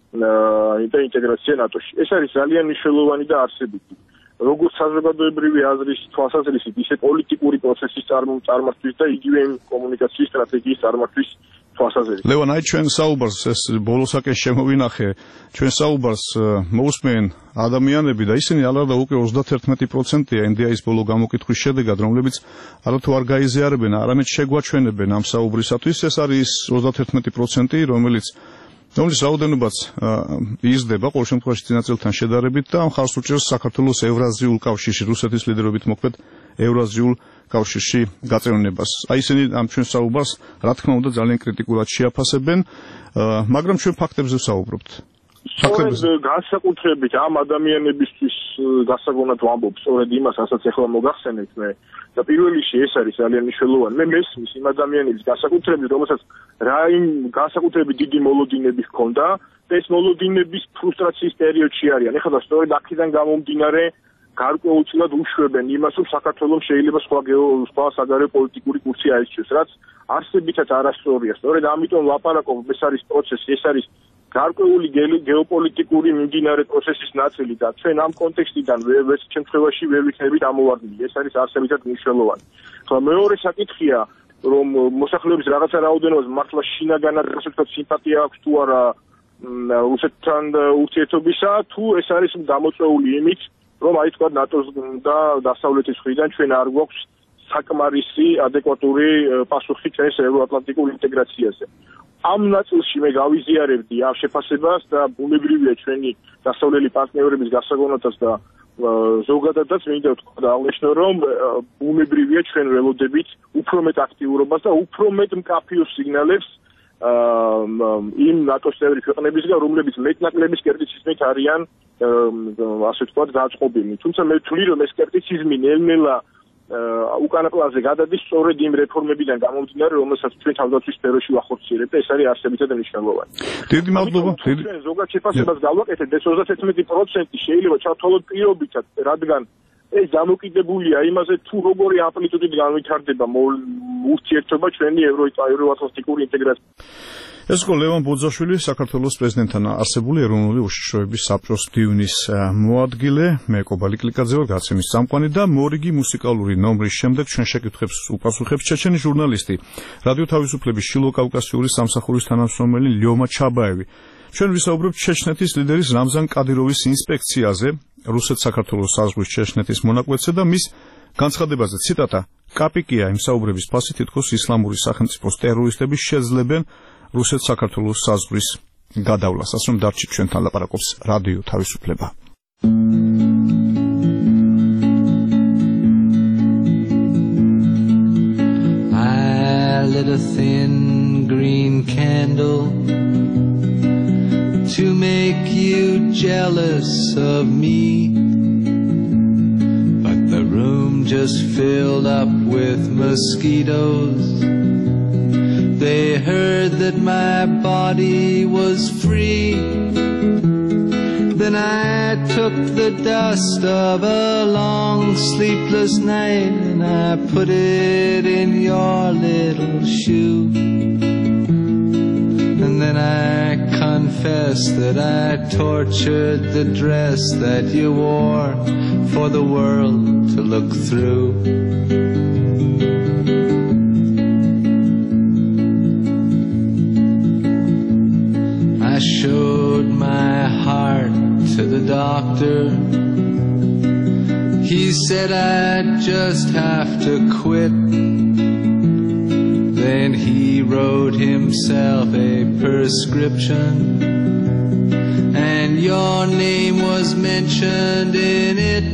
და ინტეგრაცია ნატოში. ეს არის ძალიან მნიშვნელოვანი და არსებითი. როგორც საზოგადოებრივი აზრის თვალსაზრისით, ისე პოლიტიკური პროცესის წარმართვის და იგივე კომუნიკაციის სტრატეგიის წარმართვის თვალსაზრისით. ლევან, აი ჩვენ საუბარს ეს ბოლოსაკენ შემოვინახე, ჩვენ საუბარს მოусმენ ადამიანები და ისინი ალარდა უკვე ოცდაათი პროცენტია ენ დი აის ბოლო გამოკითხვის შედეგად, რომლებიც არათუ არ გაიზიარებენ, არამედ შეგვაჩვენებენ ამ საუბრისათვის. ეს არის ოცდაათი პროცენტი, რომელიც რომლის რაოდენობაც იზრდება ყოველ შემთხვევაში წინა წელთან შედარებით და მხარს უჭერს საქართველოს ევრაზიულ კავშირში, რუსეთის ლიდერობით მოქმედ ევრაზიულ კავშირში გაწევრიანებას. აი ისინი ამ ჩვენ საუბარს, რა თქმა უნდა, ძალიან კრიტიკულად შეაფასებენ, მაგრამ ჩვენ ფაქტებზე ვსაუბრობთ. სწორედ განსაკუთრებით ამ ადამიანებისთვის გასაგონად ვამბობ სწორედ იმას, რასაც ახლა მოგახსენეთ მე. და პირველ რიგში ეს არის ძალიან მნიშვნელოვანი. მე მესმის იმ ადამიანების განსაკუთრებით, რომელსაც რა იმ განსაკუთრებით დიდი მოლოდინები ჰქონდა და ეს მოლოდინების ფრუსტრაციის პერიოდში არიან. ეხლა და სწორედ აქედან გამომდინარე გარკვეულწილად უშვებენ იმას, რომ საქართველოს შეიძლება სხვა სხვა საგარეო პოლიტიკური კურსი აირჩიოს, რაც არსებითად არასწორია. სწორედ ამიტომ ლაპარაკობ, ეს არის პროცესი, ეს არის გარკვეული გეოპოლიტიკური მიმდინარე პროცესის ნაწილი და ჩვენ ამ კონტექსტიდან ვერც შემთხვევაში ვერ ვიქნებით ამოვარდნილი. ეს არის არსებითად მნიშვნელოვანი. ხოლო მეორე საკითხია, რომ მოსახლეობის რაღაცა რაოდენობას მართლა შინაგანად რასაკვირველად სიმპათია აქვს თუ არა რუსეთთან ურთიერთობისა, თუ ეს არის გამოწვეული იმით, რომ აი თქვა ნატოს და დასავლეთის მხრიდან ჩვენ არ გვაქვს საკმარისი ადეკვატური პასუხი ჩვენს ევროატლანტიკურ ინტეგრაციაზე. ამ ნაწილში მე გავიზიარებდი ამ შეფასებას და ბუნებრივია ჩვენი დასავლელი პარტნიორების გასაგონათაც და ზოგადადაც მინდა ვთქვა და აღნიშნო, რომ ბუნებრივია ჩვენ ველოდებით უფრო მეტ აქტიურობას და უფრო მეტ მკაფიო სიგნალებს იმ ნატოს წევრი ქვეყნებისგან, რომლებიც მეტნაკლები სკეპტიციზმით არიან ასე ვთქვათ გაწყობილი. თუმცა მე ვთვლი, რომ ეს სკეპტიციზმი ნელ-ნელა უკანა პლანზე გადადის სწორედ იმ რეფორმებიდან გამომდინარე, რომელსაც ჩვენ თავდაცვის სფეროში ვახორციელებთ და ეს არის არსებითად მნიშვნელოვანი. დიდი მადლობა. ჩვენ ზოგად შეფასებას გავაკეთეთ, ეს ოცდაათი პროცენტი შეიძლება ჩავთვალოთ პირობითად, რადგან ეს დამოკიდებულია იმაზე, თუ როგორი ამპლიტუდით განვითარდება ურთიერთობა ჩვენი ევროატლანტიკური ინტეგრაცია. ეს იყო ლევან ბოძაშვილი, საქართველოს პრეზიდენტთან არსებული ეროვნული უშიშროების საბჭოს დივნის მოადგილე, მე კობალი კლიკაძე ვარ, გაცემის წამყვანი და მორიგი მუსიკალური ნომრის შემდეგ ჩვენ შეკითხვებს უპასუხებს ჩეჩენი ჟურნალისტი, რადიო თავისუფლების შილო-კავკასიური სამსახურის თანამშრომელი ლიომა ჩაბაევი. ჩვენ ვისაუბრებთ ჩეჩნეთის ლიდერის რამზან კადიროვის ინსპექციაზე, რუსეთ-საქართველოს საზღვრის ჩეჩნეთის მონაკვეთზე და მის განცხადებაზე, ციტატა, კაპიკია იმ საუბრების ფასი, თითქოს ისლამური სახელმწიფოს ტერორისტები შეძლებენ რუსეთ-საქართველოს საზღვრის გადავლას. ასე რომ დარჩით ჩვენთან ლაპარაკობს რადიო თავისუფლება. I lit a thin green candle to make you jealous of me, but the room just filled up with mosquitoes. They heard that my body was free. Then I took the dust of a long sleepless night and I put it in your little shoe. And then I confess that I tortured the dress that you wore for the world to look through. I showed my heart to the doctor. He said I'd just have to quit. Then he wrote himself a prescription, and your name was mentioned in it.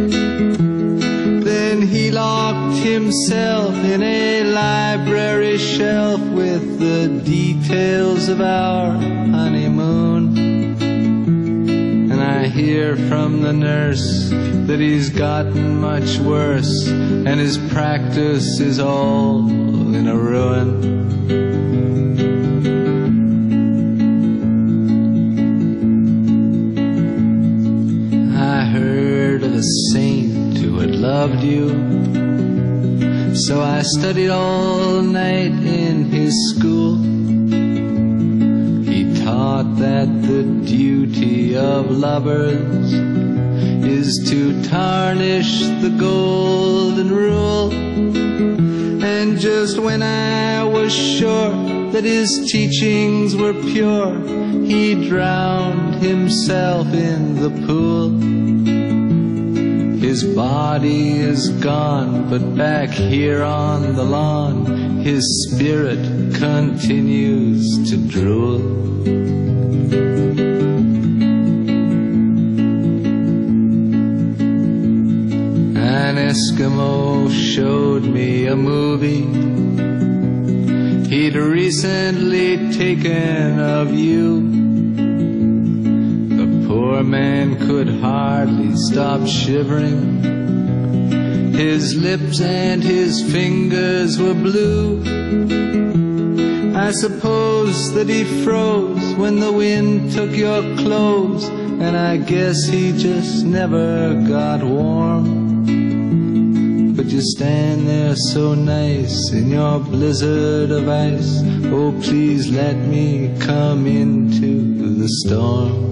Then he locked himself in a library shelf with the details of our honeymoon. And I I hear from the nurse that he's gotten much worse, and his practice is all in a ruin. I heard of a saint who had loved you, so I studied all night in his school. He taught that the duty of lovers is to tarnish the golden rule. And just when I was sure that his teachings were pure, he drowned himself in the pool. His body is gone, but back here on the lawn, his spirit continues to drool. An Eskimo showed me a movie he'd recently taken of you. The poor man could hardly stop shivering. His lips and his fingers were blue. I suppose that he froze when the wind took your clothes, and I guess he just never got warm. But you stand there so nice in your blizzard of ice. Oh, please let me come into the storm.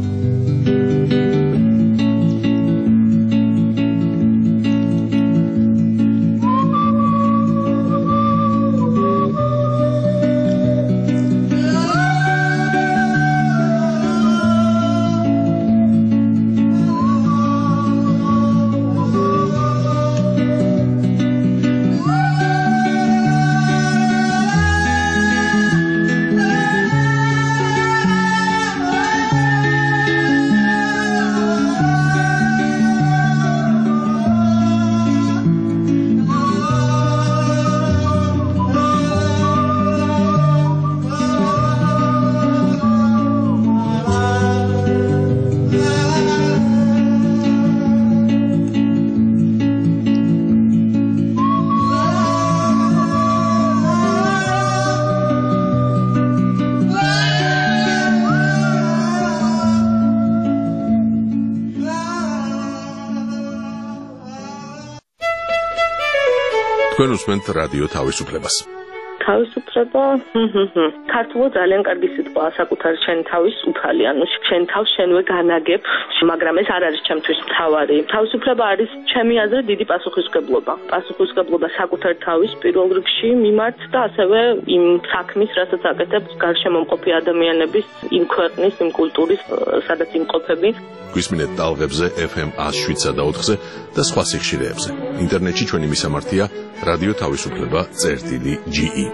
თქვენ უსმენთ რადიო თავისუფლებას. თავისუფლება, ქართულად ძალიან კარგი სიტყვაა საკუთარი შენი თავის უფალი, ანუ შენ თავს შენვე განაგებ, მაგრამ ეს არ არის ჩემთვის მთავარი. თავისუფლება არის ჩემი აზრით დიდი პასუხისმგებლობა. პასუხისმგებლობა საკუთარი თავის პირველ რიგში მიმართ და ასევე იმ საქმის, რასაც აკეთებს გარშემომყოფი ადამიანების, იმ ქვეყნის, იმ კულტურის, სადაც იმყოფები. გვისმინეთ ტალღებზე ეფ ემ ათს შვიდსა და ოთხზე და სხვა სიხშირეებზე. ინტერნეტში ჩვენი მისამართია რადიო თავისუფლება წერტილი ჯი ი.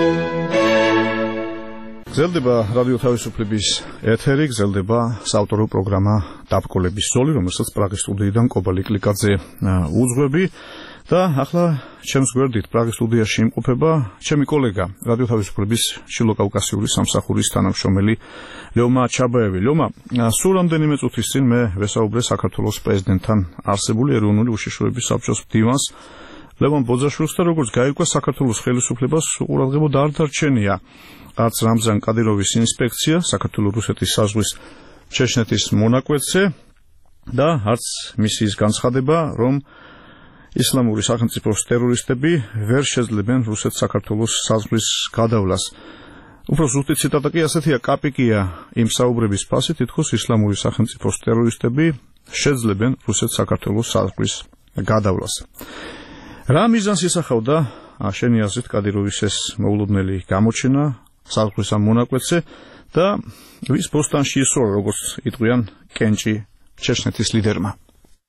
გრძელდება რადიო თავისუფლების ეთერი, გრძელდება საავტორო პროგრამა დაბრკოლების ზოლი, რომელსაც პრაღის სტუდიიდან კობალი კლიკაძე უძღვები და ახლა ჩემს გვერდით პრაღის სტუდიაში იმყოფება ჩემი კოლეგა რადიო თავისუფლების ჩილო-კავკასიური სამსახურის თანამშრომელი ლეომა ჩაბაევი. ლეომა, სულ რამდენიმე წუთის წინ მე ვესაუბრე საქართველოს პრეზიდენტთან არსებული ეროვნული უშიშროების საბჭოს მდივანს ლევან ბოძაშვილს და როგორც გაირკვა საქართველოს ხელისუფლებას უყურადღებოდ არ დარჩენია არც რამზან კადიროვის ინსპექცია საქართველოს-რუსეთის საზღვრის ჩეჩნეთის მონაკვეთზე და არც მისიის განცხადება, რომ ისლამური სახელმწიფოს ტერორისტები ვერ შეძლებენ რუსეთ-საქართველოს საზღვრის გადავლას. უფრო ზუსტი ციტატა კი ასეთია: კაპიკია იმ საუბრების ფასი, თითქოს ისლამური სახელმწიფოს ტერორისტები შეძლებენ რუსეთ-საქართველოს საზღვრის გადავლას. რა მიზანს ისახავდა შენი აზრით კადიროვის ეს მოულოდნელი გამოჩენა საზღვრის ამ მონაკვეთზე და ვის ბოსტანში ისროლა, როგორც იტყვიან კენჭი ჩეჩნეთის ლიდერმა?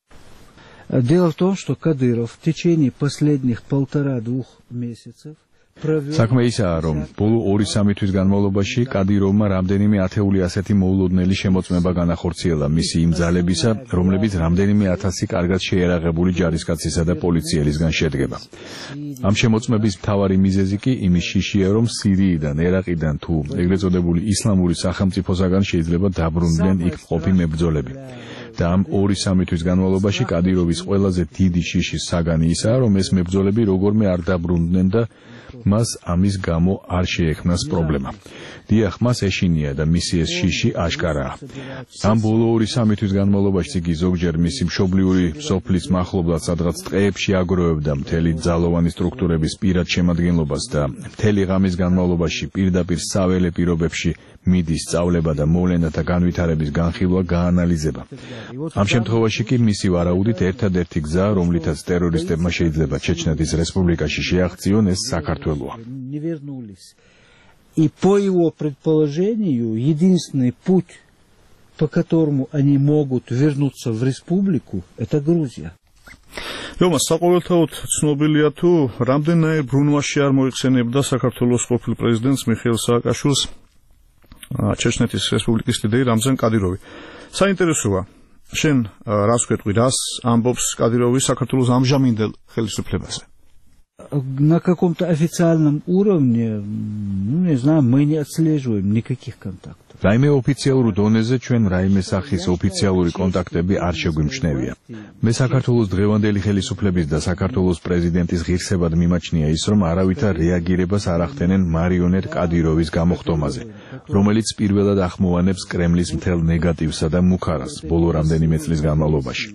Дело в том, что Кадыров в течение последних полтора-двух месяцев საქმე ისაა, რომ ბოლო ორი-სამი თვის განმავლობაში კადიროვმა რამდენიმე ათეული ასეთი მოულოდნელი შემოწმება განახორციელა მისი იმ ძალებისა, რომლებიც რამდენიმე ათასი კარგად შეერაღებული ჯარისკაცისა და პოლიციელისგან შედგება. ამ შემოწმების მთავარი მიზეზი კი იმის შიშია, რომ სირიიდან, ერაყიდან თუ ეგრეთ წოდებული ისლამური სახელმწიფოსაგან შეიძლება დაბრუნდნენ იქ მყოფი მებრძოლები. და ამ ორი-სამი თვის განმავლობაში კადიროვის ყველაზე დიდი შიშის საგანი ისაა, რომ ეს მებრძოლები როგორმე არ დაბრუნდნენ და მას ამის გამო არ შეექმნას პრობლემა. დიახ, მას ეშინია და მისი ეს შიში აშკარაა. ამ ბოლო ორი-სამი თვის განმავლობაში იგი ზოგჯერ მისი მშობლიური სოფლის მახლობლად სადღაც ტყეებში აგროვებდა მთელი ძალოვანი სტრუქტურების პირად შემადგენლობას და მთელი ღამის განმავლობაში პირდაპირ საველე პირობებში მიდის სწავლება და მოვლენათა განვითარების განხილვა გაანალიზება. ამ შემთხვევაში კი მისი ვარაუდით ერთადერთი გზა, რომლითაც ტერორისტებმა შეიძლება ჩეჩნეთის რესპუბლიკაში შეაღწიონ, ეს საქართველოა. И по его предположению, единственный путь, по которому они могут вернуться в республику, это Грузия. რომას საყოველთაოდ ცნობილია თუ რამდენიმე ბრუნვაში არ მოიხსენებდა საქართველოს ყოფილ პრეზიდენტს მიხეილ სააკაშვილს ჩეჩნეთის რესპუბლიკის ლიდერი რამზან კადიროვი. საინტერესოა, შენ რას ვეთქვი, რას ამბობს კადიროვი საქართველოს ამჟამინდელ ხელისუფლებაზე? На каком-то официальном уровне, ну, не знаю, мы не отслеживаем никаких контактов. რაიმე ოფიციალურ დონეზე ჩვენ რაიმე სახის ოფიციალური კონტაქტები არ შეგვიმჩნევია. მე საქართველოს დღევანდელი ხელისუფლების და საქართველოს პრეზიდენტის ღირსებად მიმაჩნია ის, რომ არავითარ რეაგირებას არ ახდენენ მარიონეტ კადიროვის გამოხტომაზე, რომელიც პირველად ახმოვანებს კრემლის მთელ ნეგატივსა და მუქარას ბოლო რამდენიმე წლის განმავლობაში.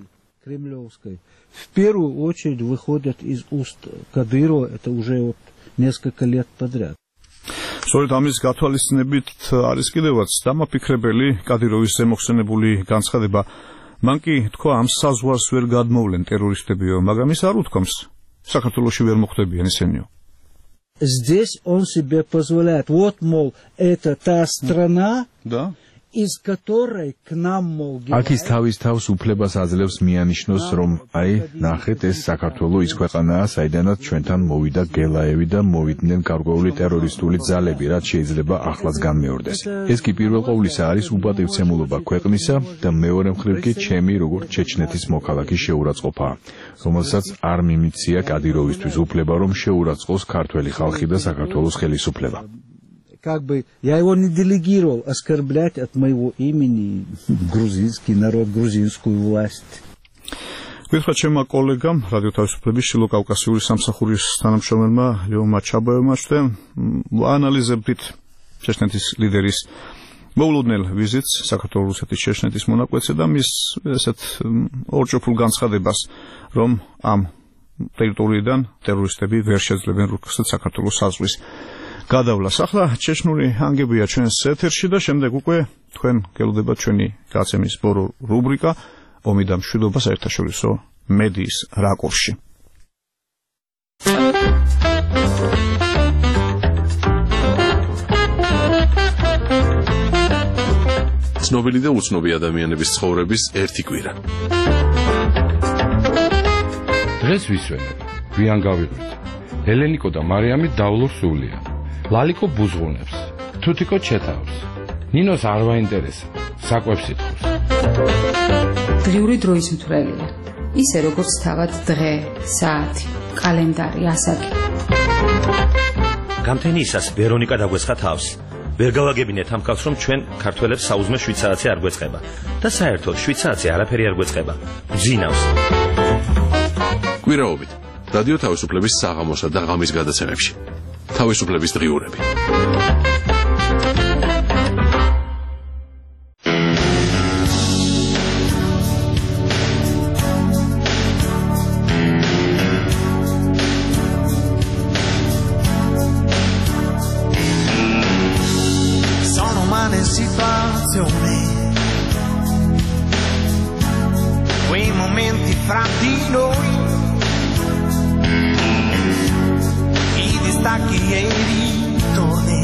В первую очередь выходят из уст Кадырова, это уже вот несколько лет подряд. სწორედ ამის გათვალისწინებით არის კიდევაც დამაფიქრებელი კადიროვის ზემოხსენებული განცხადება. მან კი თქვა, ამ საზღვარს ვერ გადმოვლენ ტერორისტებიო, მაგრამ ის არ უთქვამს, საქართველოში ვერ მოხდებიან ისენიო. Здесь он себе позволяет. Вот, мол, это та страна, да, из которой к нам, мол, აქ ის თავის თავს უფლებას აძლევს მიანიშნოს, რომ აი, ნახეთ, ეს საქართველო ის ქვეყანაა, საიდანაც ჩვენთან მოვიდა გელაევი და მოვიდნენ გარკვეული ტერორისტული ძალები, რაც შეიძლება ახლაც განმეორდეს. ეს კი პირველ ყოვლისა არის უპატივცემულობა ქვეყნისა და მეორე მხრივ კი ჩემი როგორც ჩეჩნეთის მოქალაქის შეურაცხყოფაა, რომელსაც არ მიმიცია კადიროვისთვის უფლება, რომ შეურაცხყოს ქართველი ხალხი და საქართველოს ხელისუფლება. Как бы я его не делегировал оскорблять от моего имени грузинский народ, грузинскую власть. გითხრათ ჩემმა კოლეგამ, რადიო თავისუფლების შილო კავკასიური სამსახურის თანამშრომელმა ლეონმა ჩაბაევმა ჩვენ აანალიზებდით ჩეჩნეთის ლიდერის მოულოდნელ ვიზიტს საქართველოს რუსეთის ჩეჩნეთის მონაკვეთზე და მის ესეთ ორჭოფულ განცხადებას, რომ ამ ტერიტორიიდან ტერორისტები ვერ შეძლებენ რუსეთს საქართველოს საზღვრის გადავლას. ახლა ჩეჩნური ანგებია ჩვენს ეთერში და შემდეგ უკვე თქვენ გელოდება ჩვენი გაცემის ბორო რუბრიკა ომი და მშვიდობა საერთაშორისო მედიის რაკურსში. ცნობილი და უცნობი ადამიანების ცხოვრების ერთი კვირა. დღეს ვისვენებ, გვიან გავიღვით. ელენიკო და მარიამი დავლურ სულია. ლალიკო ბუზღუნებს, თუთიკო ჩეთავს. ნინოს არ ვაინტერესა, საკვებს ითხოვს. დღიური დროის მთვრელია. ისე როგორც თავად დღე, საათი, კალენდარი, ასაკი. გამთენიისას ვერონიკა დაგვეცხა თავს. ვერ გავაგებინეთ ამ კაცს, რომ ჩვენ ქართველებს საუზმე შვიდ საათზე არ გვეწყება და საერთოდ შვიდ საათზე არაფერი არ გვეწყება. გძინავს. კვირაობით რადიო თავისუფლების საღამოსა და ღამის გადაცემებში. თავისუფლების დღიურები. Sono umane situazioni, quei momenti fra di noi, i distacchi e i ritorni,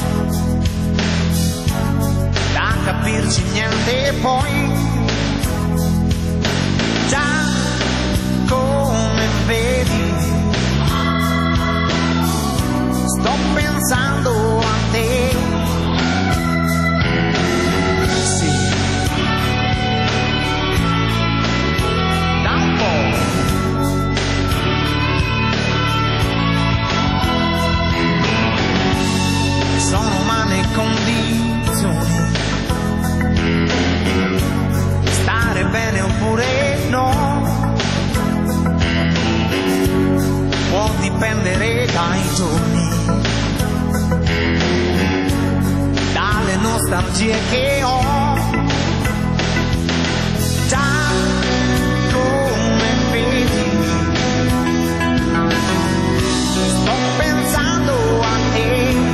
da capirci niente poi, già come vedi, nostalgie che ho. Già come vedi, sto pensando a te,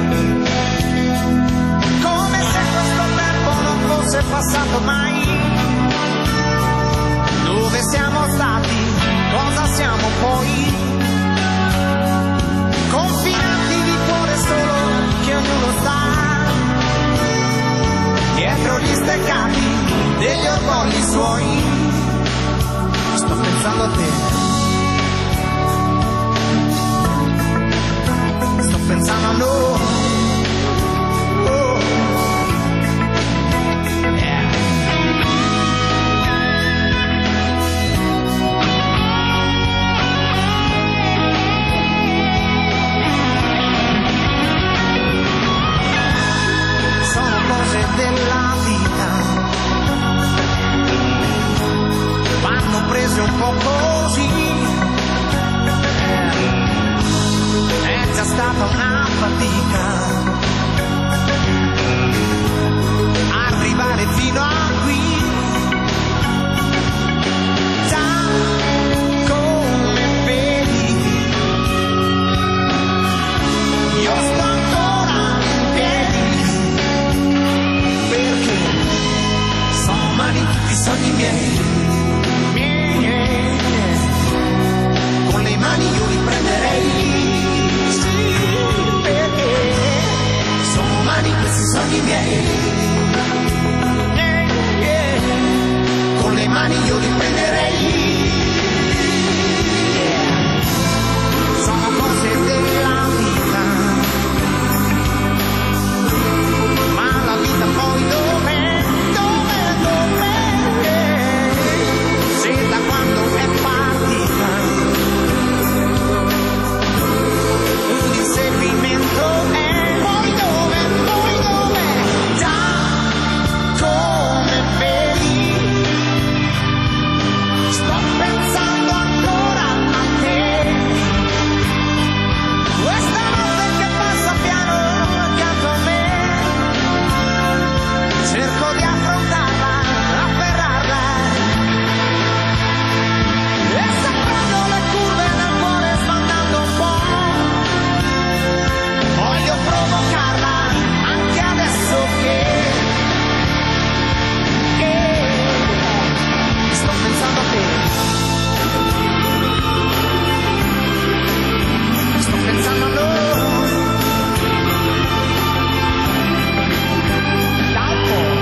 come se questo tempo non fosse passato mai. Dove siamo stati, cosa siamo poi? Confinati di cuore solo che ognuno sta dietro gli steccati degli orgogli suoi. Sto pensando a te, sto pensando a noi. Oh. Yeah. Sono cose della vita, vanno prese un po' così. È già stata una fatica arrivare fino a qui. Già come vedi, io sto ancora in piedi, perché sono umani tutti i sogni miei. Con le mani io li prenderei, sì, perché sono umani questi sogni miei. Con le mani io li prenderei. Sono cose della vita, ma la vita poi dov'è, dov'è, dov'è? Se da quando è partita un inseguimento è, poi dove, poi dove, già come vedi, sto pensando ancora a te. Questa notte che passa piano accanto a me, cerco di affrontarla, afferrarla, e se prendo le curve nel cuore sbandando un po', voglio provocarla anche adesso che, che sto pensando a te, sto pensando a noi. Da un po',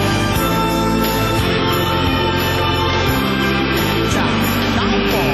già, da un po'.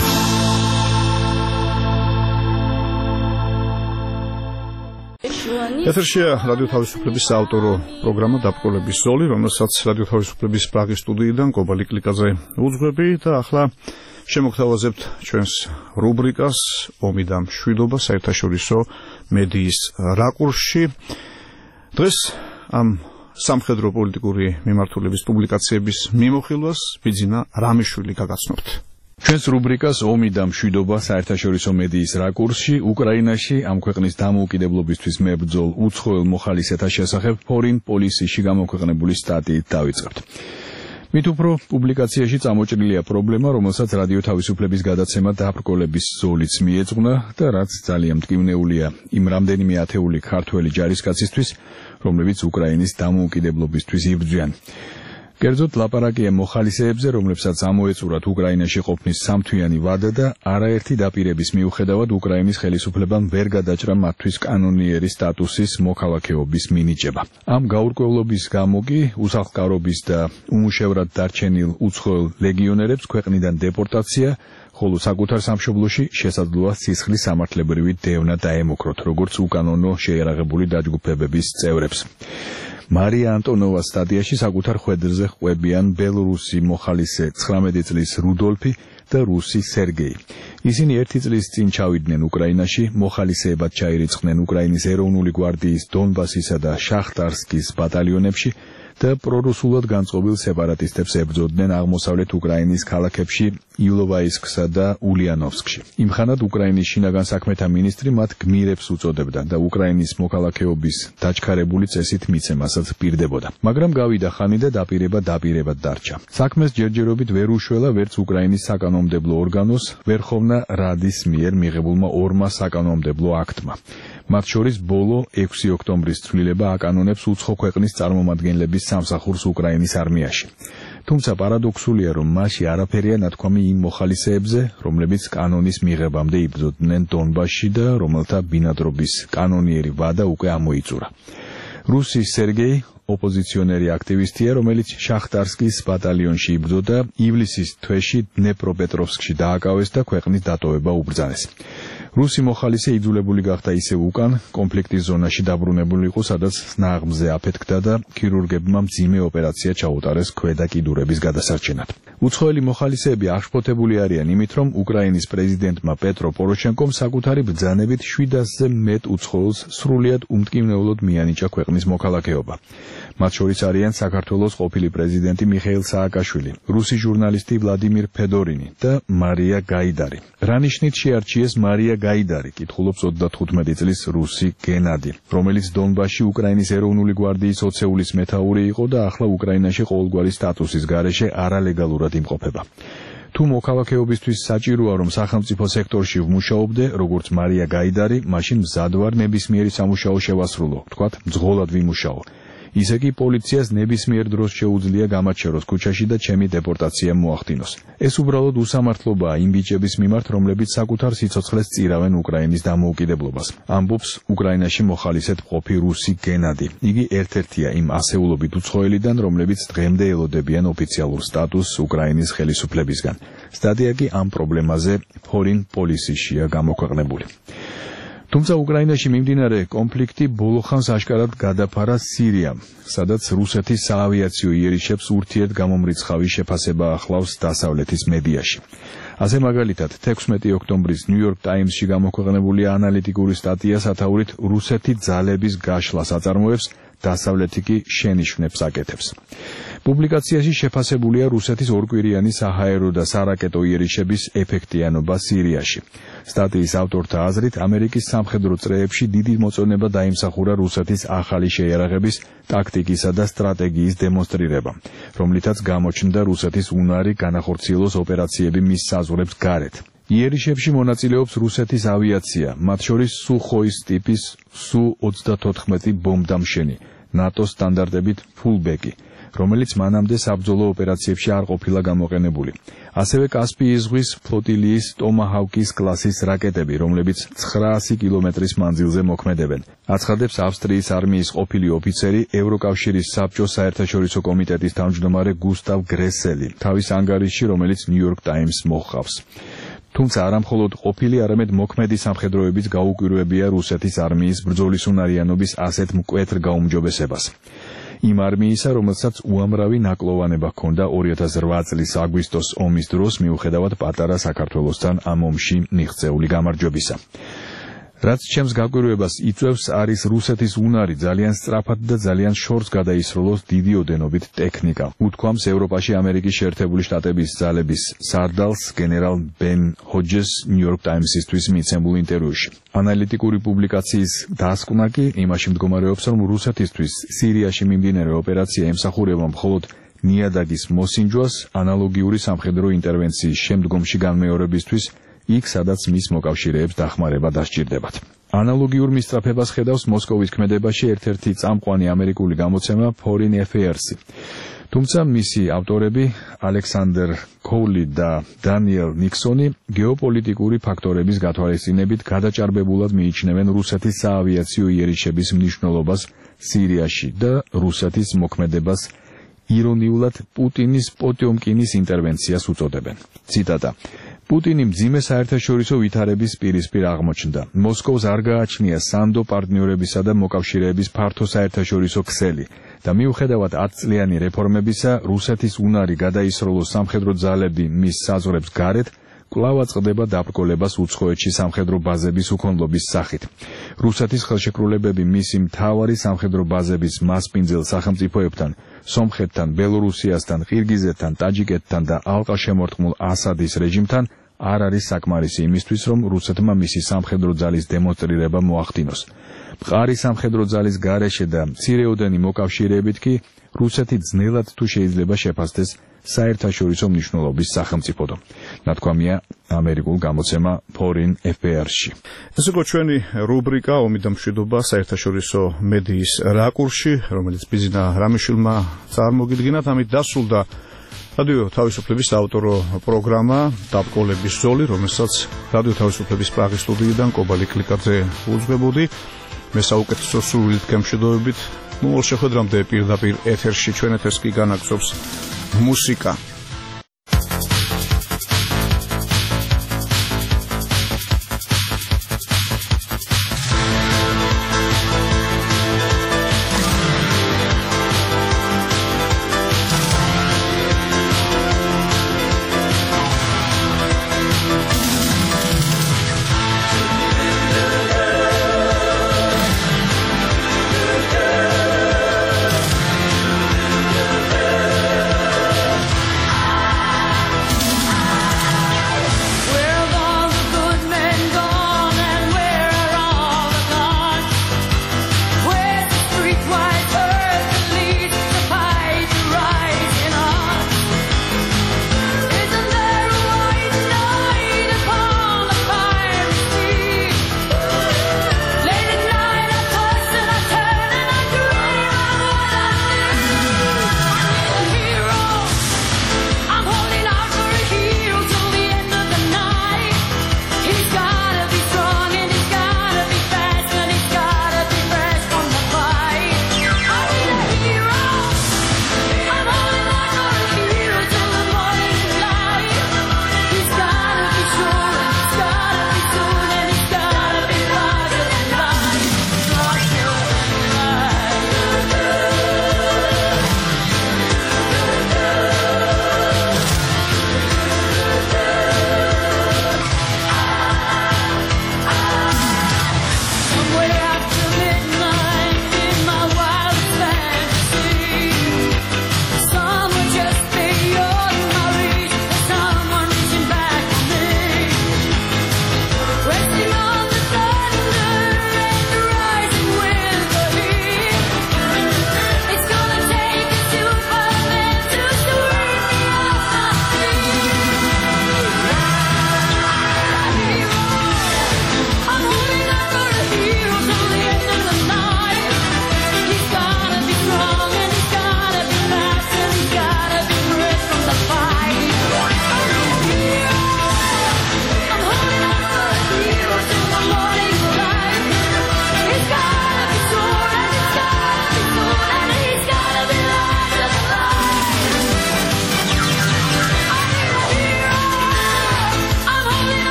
ეთერშია რადიო თავისუფლების საავტორო პროგრამა დაბრკოლების ზოლი, რომელსაც რადიო თავისუფლების პრაღის სტუდიიდან კობალი კლიკაზე უძღვები და ახლა შემოგთავაზებთ ჩვენს რუბრიკას ომი და მშვიდობა საერთაშორისო მედიის რაკურსში. დღეს ამ სამხედრო პოლიტიკური მიმართულების პუბლიკაციების მიმოხილვას ბიძინა რამიშვილი გაგაცნობთ. ჩვენს რუბრიკას ომი და მშვიდობა საერთაშორისო მედიის რაკურსში უკრაინაში ამ ქვეყნის დამოუკიდებლობისთვის მებრძოლ უცხოელ მოხალისეთა შესახებ Foreign Policy-ში გამოქვეყნებული სტატიით დავიწყებთ. მით უფრო პუბლიკაციაში წამოჭრილია პრობლემა, რომელსაც რადიო თავისუფლების გადაცემა დაბრკოლების ზოლიც მიეძღვნა და რაც ძალიან მტკივნეულია იმ რამდენიმე ათეული ქართველი ჯარისკაცისთვის, რომლებიც უკრაინის დამოუკიდებლობისთვის იბრძვიან. კერძოდ ლაპარაკია მოხალისეებზე, რომლებსაც ამოეწურათ უკრაინაში ყოფნის სამთვიანი ვადა და არაერთი დაპირების მიუხედავად უკრაინის ხელისუფლებამ ვერ გადაჭრა მათთვის კანონიერი სტატუსის მოქალაქეობის მინიჭება. ამ გაურკვევლობის გამო კი უსახლკარობის და უმუშევრად დარჩენილ უცხოელ ლეგიონერებს ქვეყნიდან დეპორტაცია, ხოლო საკუთარ სამშობლოში შესაძლოა სისხლის სამართლებრივი დევნა დაემუქროთ, როგორც უკანონო შეიარაღებული დაჯგუფებების წევრებს. მარია ანტონოვას სტატიაში საკუთარ ხვედრზე ყვებიან ბელორუსი მოხალისე ცხრამეტი წლის რუდოლფი და რუსი სერგეი. ისინი ერთი წლის წინ ჩავიდნენ უკრაინაში, მოხალისეებად ჩაირიცხნენ უკრაინის ეროვნული გვარდიის დონბასისა და შახტარსკის ბატალიონებში და პრორუსულად განწყობილ სეპარატისტებს ებრძოდნენ აღმოსავლეთ უკრაინის ქალაქებში ილოვაისკსა და ულიანოვსკში. იმხანად უკრაინის შინაგან საქმეთა მინისტრი მათ გმირებს უწოდებდა და უკრაინის მოქალაქეობის დაჩქარებული წესით მიცემასაც პირდებოდა. მაგრამ გავიდა ხანი და დაპირება დაპირებად დარჩა. საქმეს ჯერჯერობით ვერ უშველა ვერც უკრაინის საკანონმდებლო ორგანოს ვერხოვნა რადის მიერ მიღებულმა ორმა საკანონმდებლო აქტმა. მათ შორის ბოლო ექვსი ოქტომბრის ცვლილება აკანონებს უცხო ქვეყნის წარმომადგენლების სამსახურს უკრაინის არმიაში. თუმცა პარადოქსულია, რომ მასში არაფერია ნათქვამი იმ მოხალისეებზე, რომლებიც კანონის მიღებამდე იბრძოდნენ დონბასში და რომელთა ბინადრობის კანონიერი ვადა უკვე ამოიწურა. რუსი სერგეი ოპოზიციონერი აქტივისტია, რომელიც შახტარსკის ბატალიონში იბრძოდა, ივლისის თვეში დნეპროპეტროვსკში დააკავეს და ქვეყნის დატოვება უბრძანეს. რუსი მოხალისე იძულებული გახდა ისევ უკან კონფლიქტის ზონაში დაბრუნებული იყო, სადაც ნაღმზე აფეთქდა და ქირურგებმა მძიმე ოპერაცია ჩაუტარეს ქვედა კიდურების გადასარჩენად. უცხოელი მოხალისეები აღშფოთებული არიან იმით, რომ უკრაინის პრეზიდენტმა პეტრო პოროშენკომ საკუთარი ბრძანებით შვიდ ათასზე მეტ უცხოელს სრულიად უმტკივნეულოდ მიანიჭა ქვეყნის მოქალაქეობა. მათ შორის არიან საქართველოს ყოფილი პრეზიდენტი მიხეილ სააკაშვილი, რუსი ჟურნალისტი ვლადიმირ ფედორინი და მარია გაიდარი. რა ნიშნით შეარჩიეს მარია გაიდარი, კითხულობს ოცდათხუთმეტი წლის რუსი გენადი, რომელიც დონბასში უკრაინის ეროვნული გვარდიის ოცეულის მეთაური იყო და ახლა უკრაინაში ყოველგვარი სტატუსის გარეშე არალეგალურად იმყოფება. თუ მოქალაქეობისთვის საჭიროა, რომ სახელმწიფო სექტორში ვმუშაობდე, როგორც მარია გაიდარი, მაშინ მზად ვარ ნებისმიერი სამუშაო შევასრულო, თქვათ, მძღოლად ვიმუშაო. ისე კი პოლიციას ნებისმიერ დროს შეუძლია გამაჩეროს ქუჩაში და ჩემი დეპორტაცია მოახდინოს. ეს უბრალოდ უსამართლობაა იმ ბიჭების მიმართ, რომლებიც საკუთარ სიცოცხლეს წირავენ უკრაინის დამოუკიდებლობას. ამბობს უკრაინაში მოხალისედ მყოფი რუსი გენადი. იგი ერთ-ერთია იმ ასეულობით უცხოელიდან, რომლებიც დღემდე ელოდებიან ოფიციალურ სტატუსს უკრაინის ხელისუფლებისგან. სტატია კი ამ პრობლემაზე Foreign Policy-შია გამოქვეყნებული. თუმცა უკრაინაში მიმდინარე კონფლიქტი ბოლოხანს აშკარად გადაფარა სირიამ, სადაც რუსეთის საავიაციო იერიშებს ურთიერთგამომრიცხავი შეფასება ახლავს დასავლეთის მედიაში. ასე მაგალითად, თექვსმეტი ოქტომბრის New York Times-ში გამოქვეყნებული ანალიტიკური სტატია სათაურით რუსეთი ძალების გაშლას აწარმოებს, დასავლეთი კი შენიშვნებს აკეთებს. პუბლიკაციაში შეფასებულია რუსეთის ორკვირიანი საჰაერო და სარაკეტო იერიშების ეფექტიანობა სირიაში. სტატიის ავტორთა აზრით, ამერიკის სამხედრო წრეებში დიდი მოწონება დაიმსახურა რუსეთის ახალი შეიარაღების, ტაქტიკისა და სტრატეგიის დემონსტრირება, რომლითაც გამოჩნდა რუსეთის უნარი განახორციელოს ოპერაციები მის საზღვრებს გარეთ. იერიშებში მონაწილეობს რუსეთის ავიაცია, მათ შორის სუხოის ტიპის სუ ოცდათოთხმეტი ბომბდამშენი, ნატოს სტანდარტებით ფულბეკი, რომელიც მანამდე საბრძოლო ოპერაციებში არ ყოფილა გამოყენებული. ასევე კასპიის ზღვის ფლოტილიის ტომაჰავკის კლასის რაკეტები, რომლებიც ცხრაასი კილომეტრის მანძილზე მოქმედებენ. აცხადებს ავსტრიის არმიის ყოფილი ოფიცერი, ევროკავშირის საბჭოს საერთაშორისო კომიტეტის თავმჯდომარე გუსტავ გრესელი, თავის ანგარიშში, რომელიც New York Times მოჰყავს. თუმცა არამხოლოდ ყოფილი, არამედ მოქმედი სამხედროებიც გაუკვირვებია რუსეთის არმიის ბრძოლისუნარიანობის ასეთ მკვეთრ გაუმჯობესებას. იმ არმიისა, რომელსაც უამრავი ნაკლოვანება ჰქონდა ორი ათას რვა წლის აგვისტოს ომის დროს, მიუხედავად პატარა საქართველოსთან ამ ომში მიღწეული გამარჯვებისა. რაც ჩემს გაკვირვებას იწვევს, არის რუსეთის უნარი ძალიან სწრაფად და ძალიან შორს გადაისროლოს დიდი ოდენობით ტექნიკა. უთქვამს ევროპაში ამერიკის შეერთებული შტატების ძალების სარდალს გენერალ ბენ ჰოჯეს New York Times-ისთვის მიცემულ ინტერვიუში. ანალიტიკური პუბლიკაციის დასკვნა კი იმაში მდგომარეობს, რომ რუსეთისთვის სირიაში მიმდინარე ოპერაცია ემსახურება მხოლოდ ნიადაგის მოსინჯვას, ანალოგიური სამხედრო ინტერვენციის შემდგომში განმეორებისთვის, იქ სადაც მის მოკავშირეებს დახმარება დასჭირდებათ. ანალოგიურ მისწრაფებას ხედავს მოსკოვის ქმედებაში ერთ-ერთი წამყვანი ამერიკული გამოცემა Foreign Affairs-ი. თუმცა მისი ავტორები ალექსანდერ კოული და დანიელ ნიქსონი გეოპოლიტიკური ფაქტორების გათვალისწინებით გადაჭარბებულად მიიჩნევენ რუსეთის საავიაციო იერიშების მნიშვნელობას სირიაში და რუსეთის მოქმედებას ირონიულად პუტინის პოტიომკინის ინტერვენციას უწოდებენ. ციტატა: პუტინი მძიმე საერთაშორისო ვითარების პირისპირ აღმოჩნდა. მოსკოვს არ გააჩნია სანდო პარტნიორებისა და მოკავშირეების ფართო საერთაშორისო ქსელი და მიუხედავად ათწლიანი რეფორმებისა, რუსეთის უნარი გადაისროლოს სამხედრო ძალები მის საზღვრებს გარეთ, კვლავ აწყდება დაბრკოლებას უცხოეთში სამხედრო ბაზების უქონლობის სახით. რუსეთის ხელშეკრულებები მისი მთავარი სამხედრო ბაზების მასპინძელ სახელმწიფოებთან, სომხეთთან, ბელორუსიასთან, ყირგიზეთთან, ტაჯიკეთთან და ალყაშემორტყმულ ასადის რეჟიმთან არ არის საკმარისი იმისთვის, რომ რუსეთმა მისი სამხედრო ძალის დემონსტრირება მოახდინოს. მყარი სამხედრო ძალის გარეშე და მცირეოდენი მოკავშირეებით კი რუსეთი ძნელად თუ შეიძლება შეფასდეს საერთაშორისო მნიშვნელობის სახელმწიფოდო. ნათქვამია ამერიკულ გამოცემა Foreign Affairs-ში. ეს იყო ჩვენი რუბრიკა ომი და მშვიდობა საერთაშორისო მედიის რაკურსში, რომელიც ბიზნა რამიშვილმა წარმოგიდგინა. ამით დასრულდა რადიო თავისუფლების საავტორო პროგრამა დაბრკოლების ზოლი, რომელსაც რადიო თავისუფლების პრაღის სტუდიიდან კობალი კლიკაძე უძღვებოდი. მე საუკეთესო სურვილით გემშვიდობებით. მომავალ შეხვედრამდე პირდაპირ ეთერში ჩვენ ეთერს კი განაგზობს მუსიკა.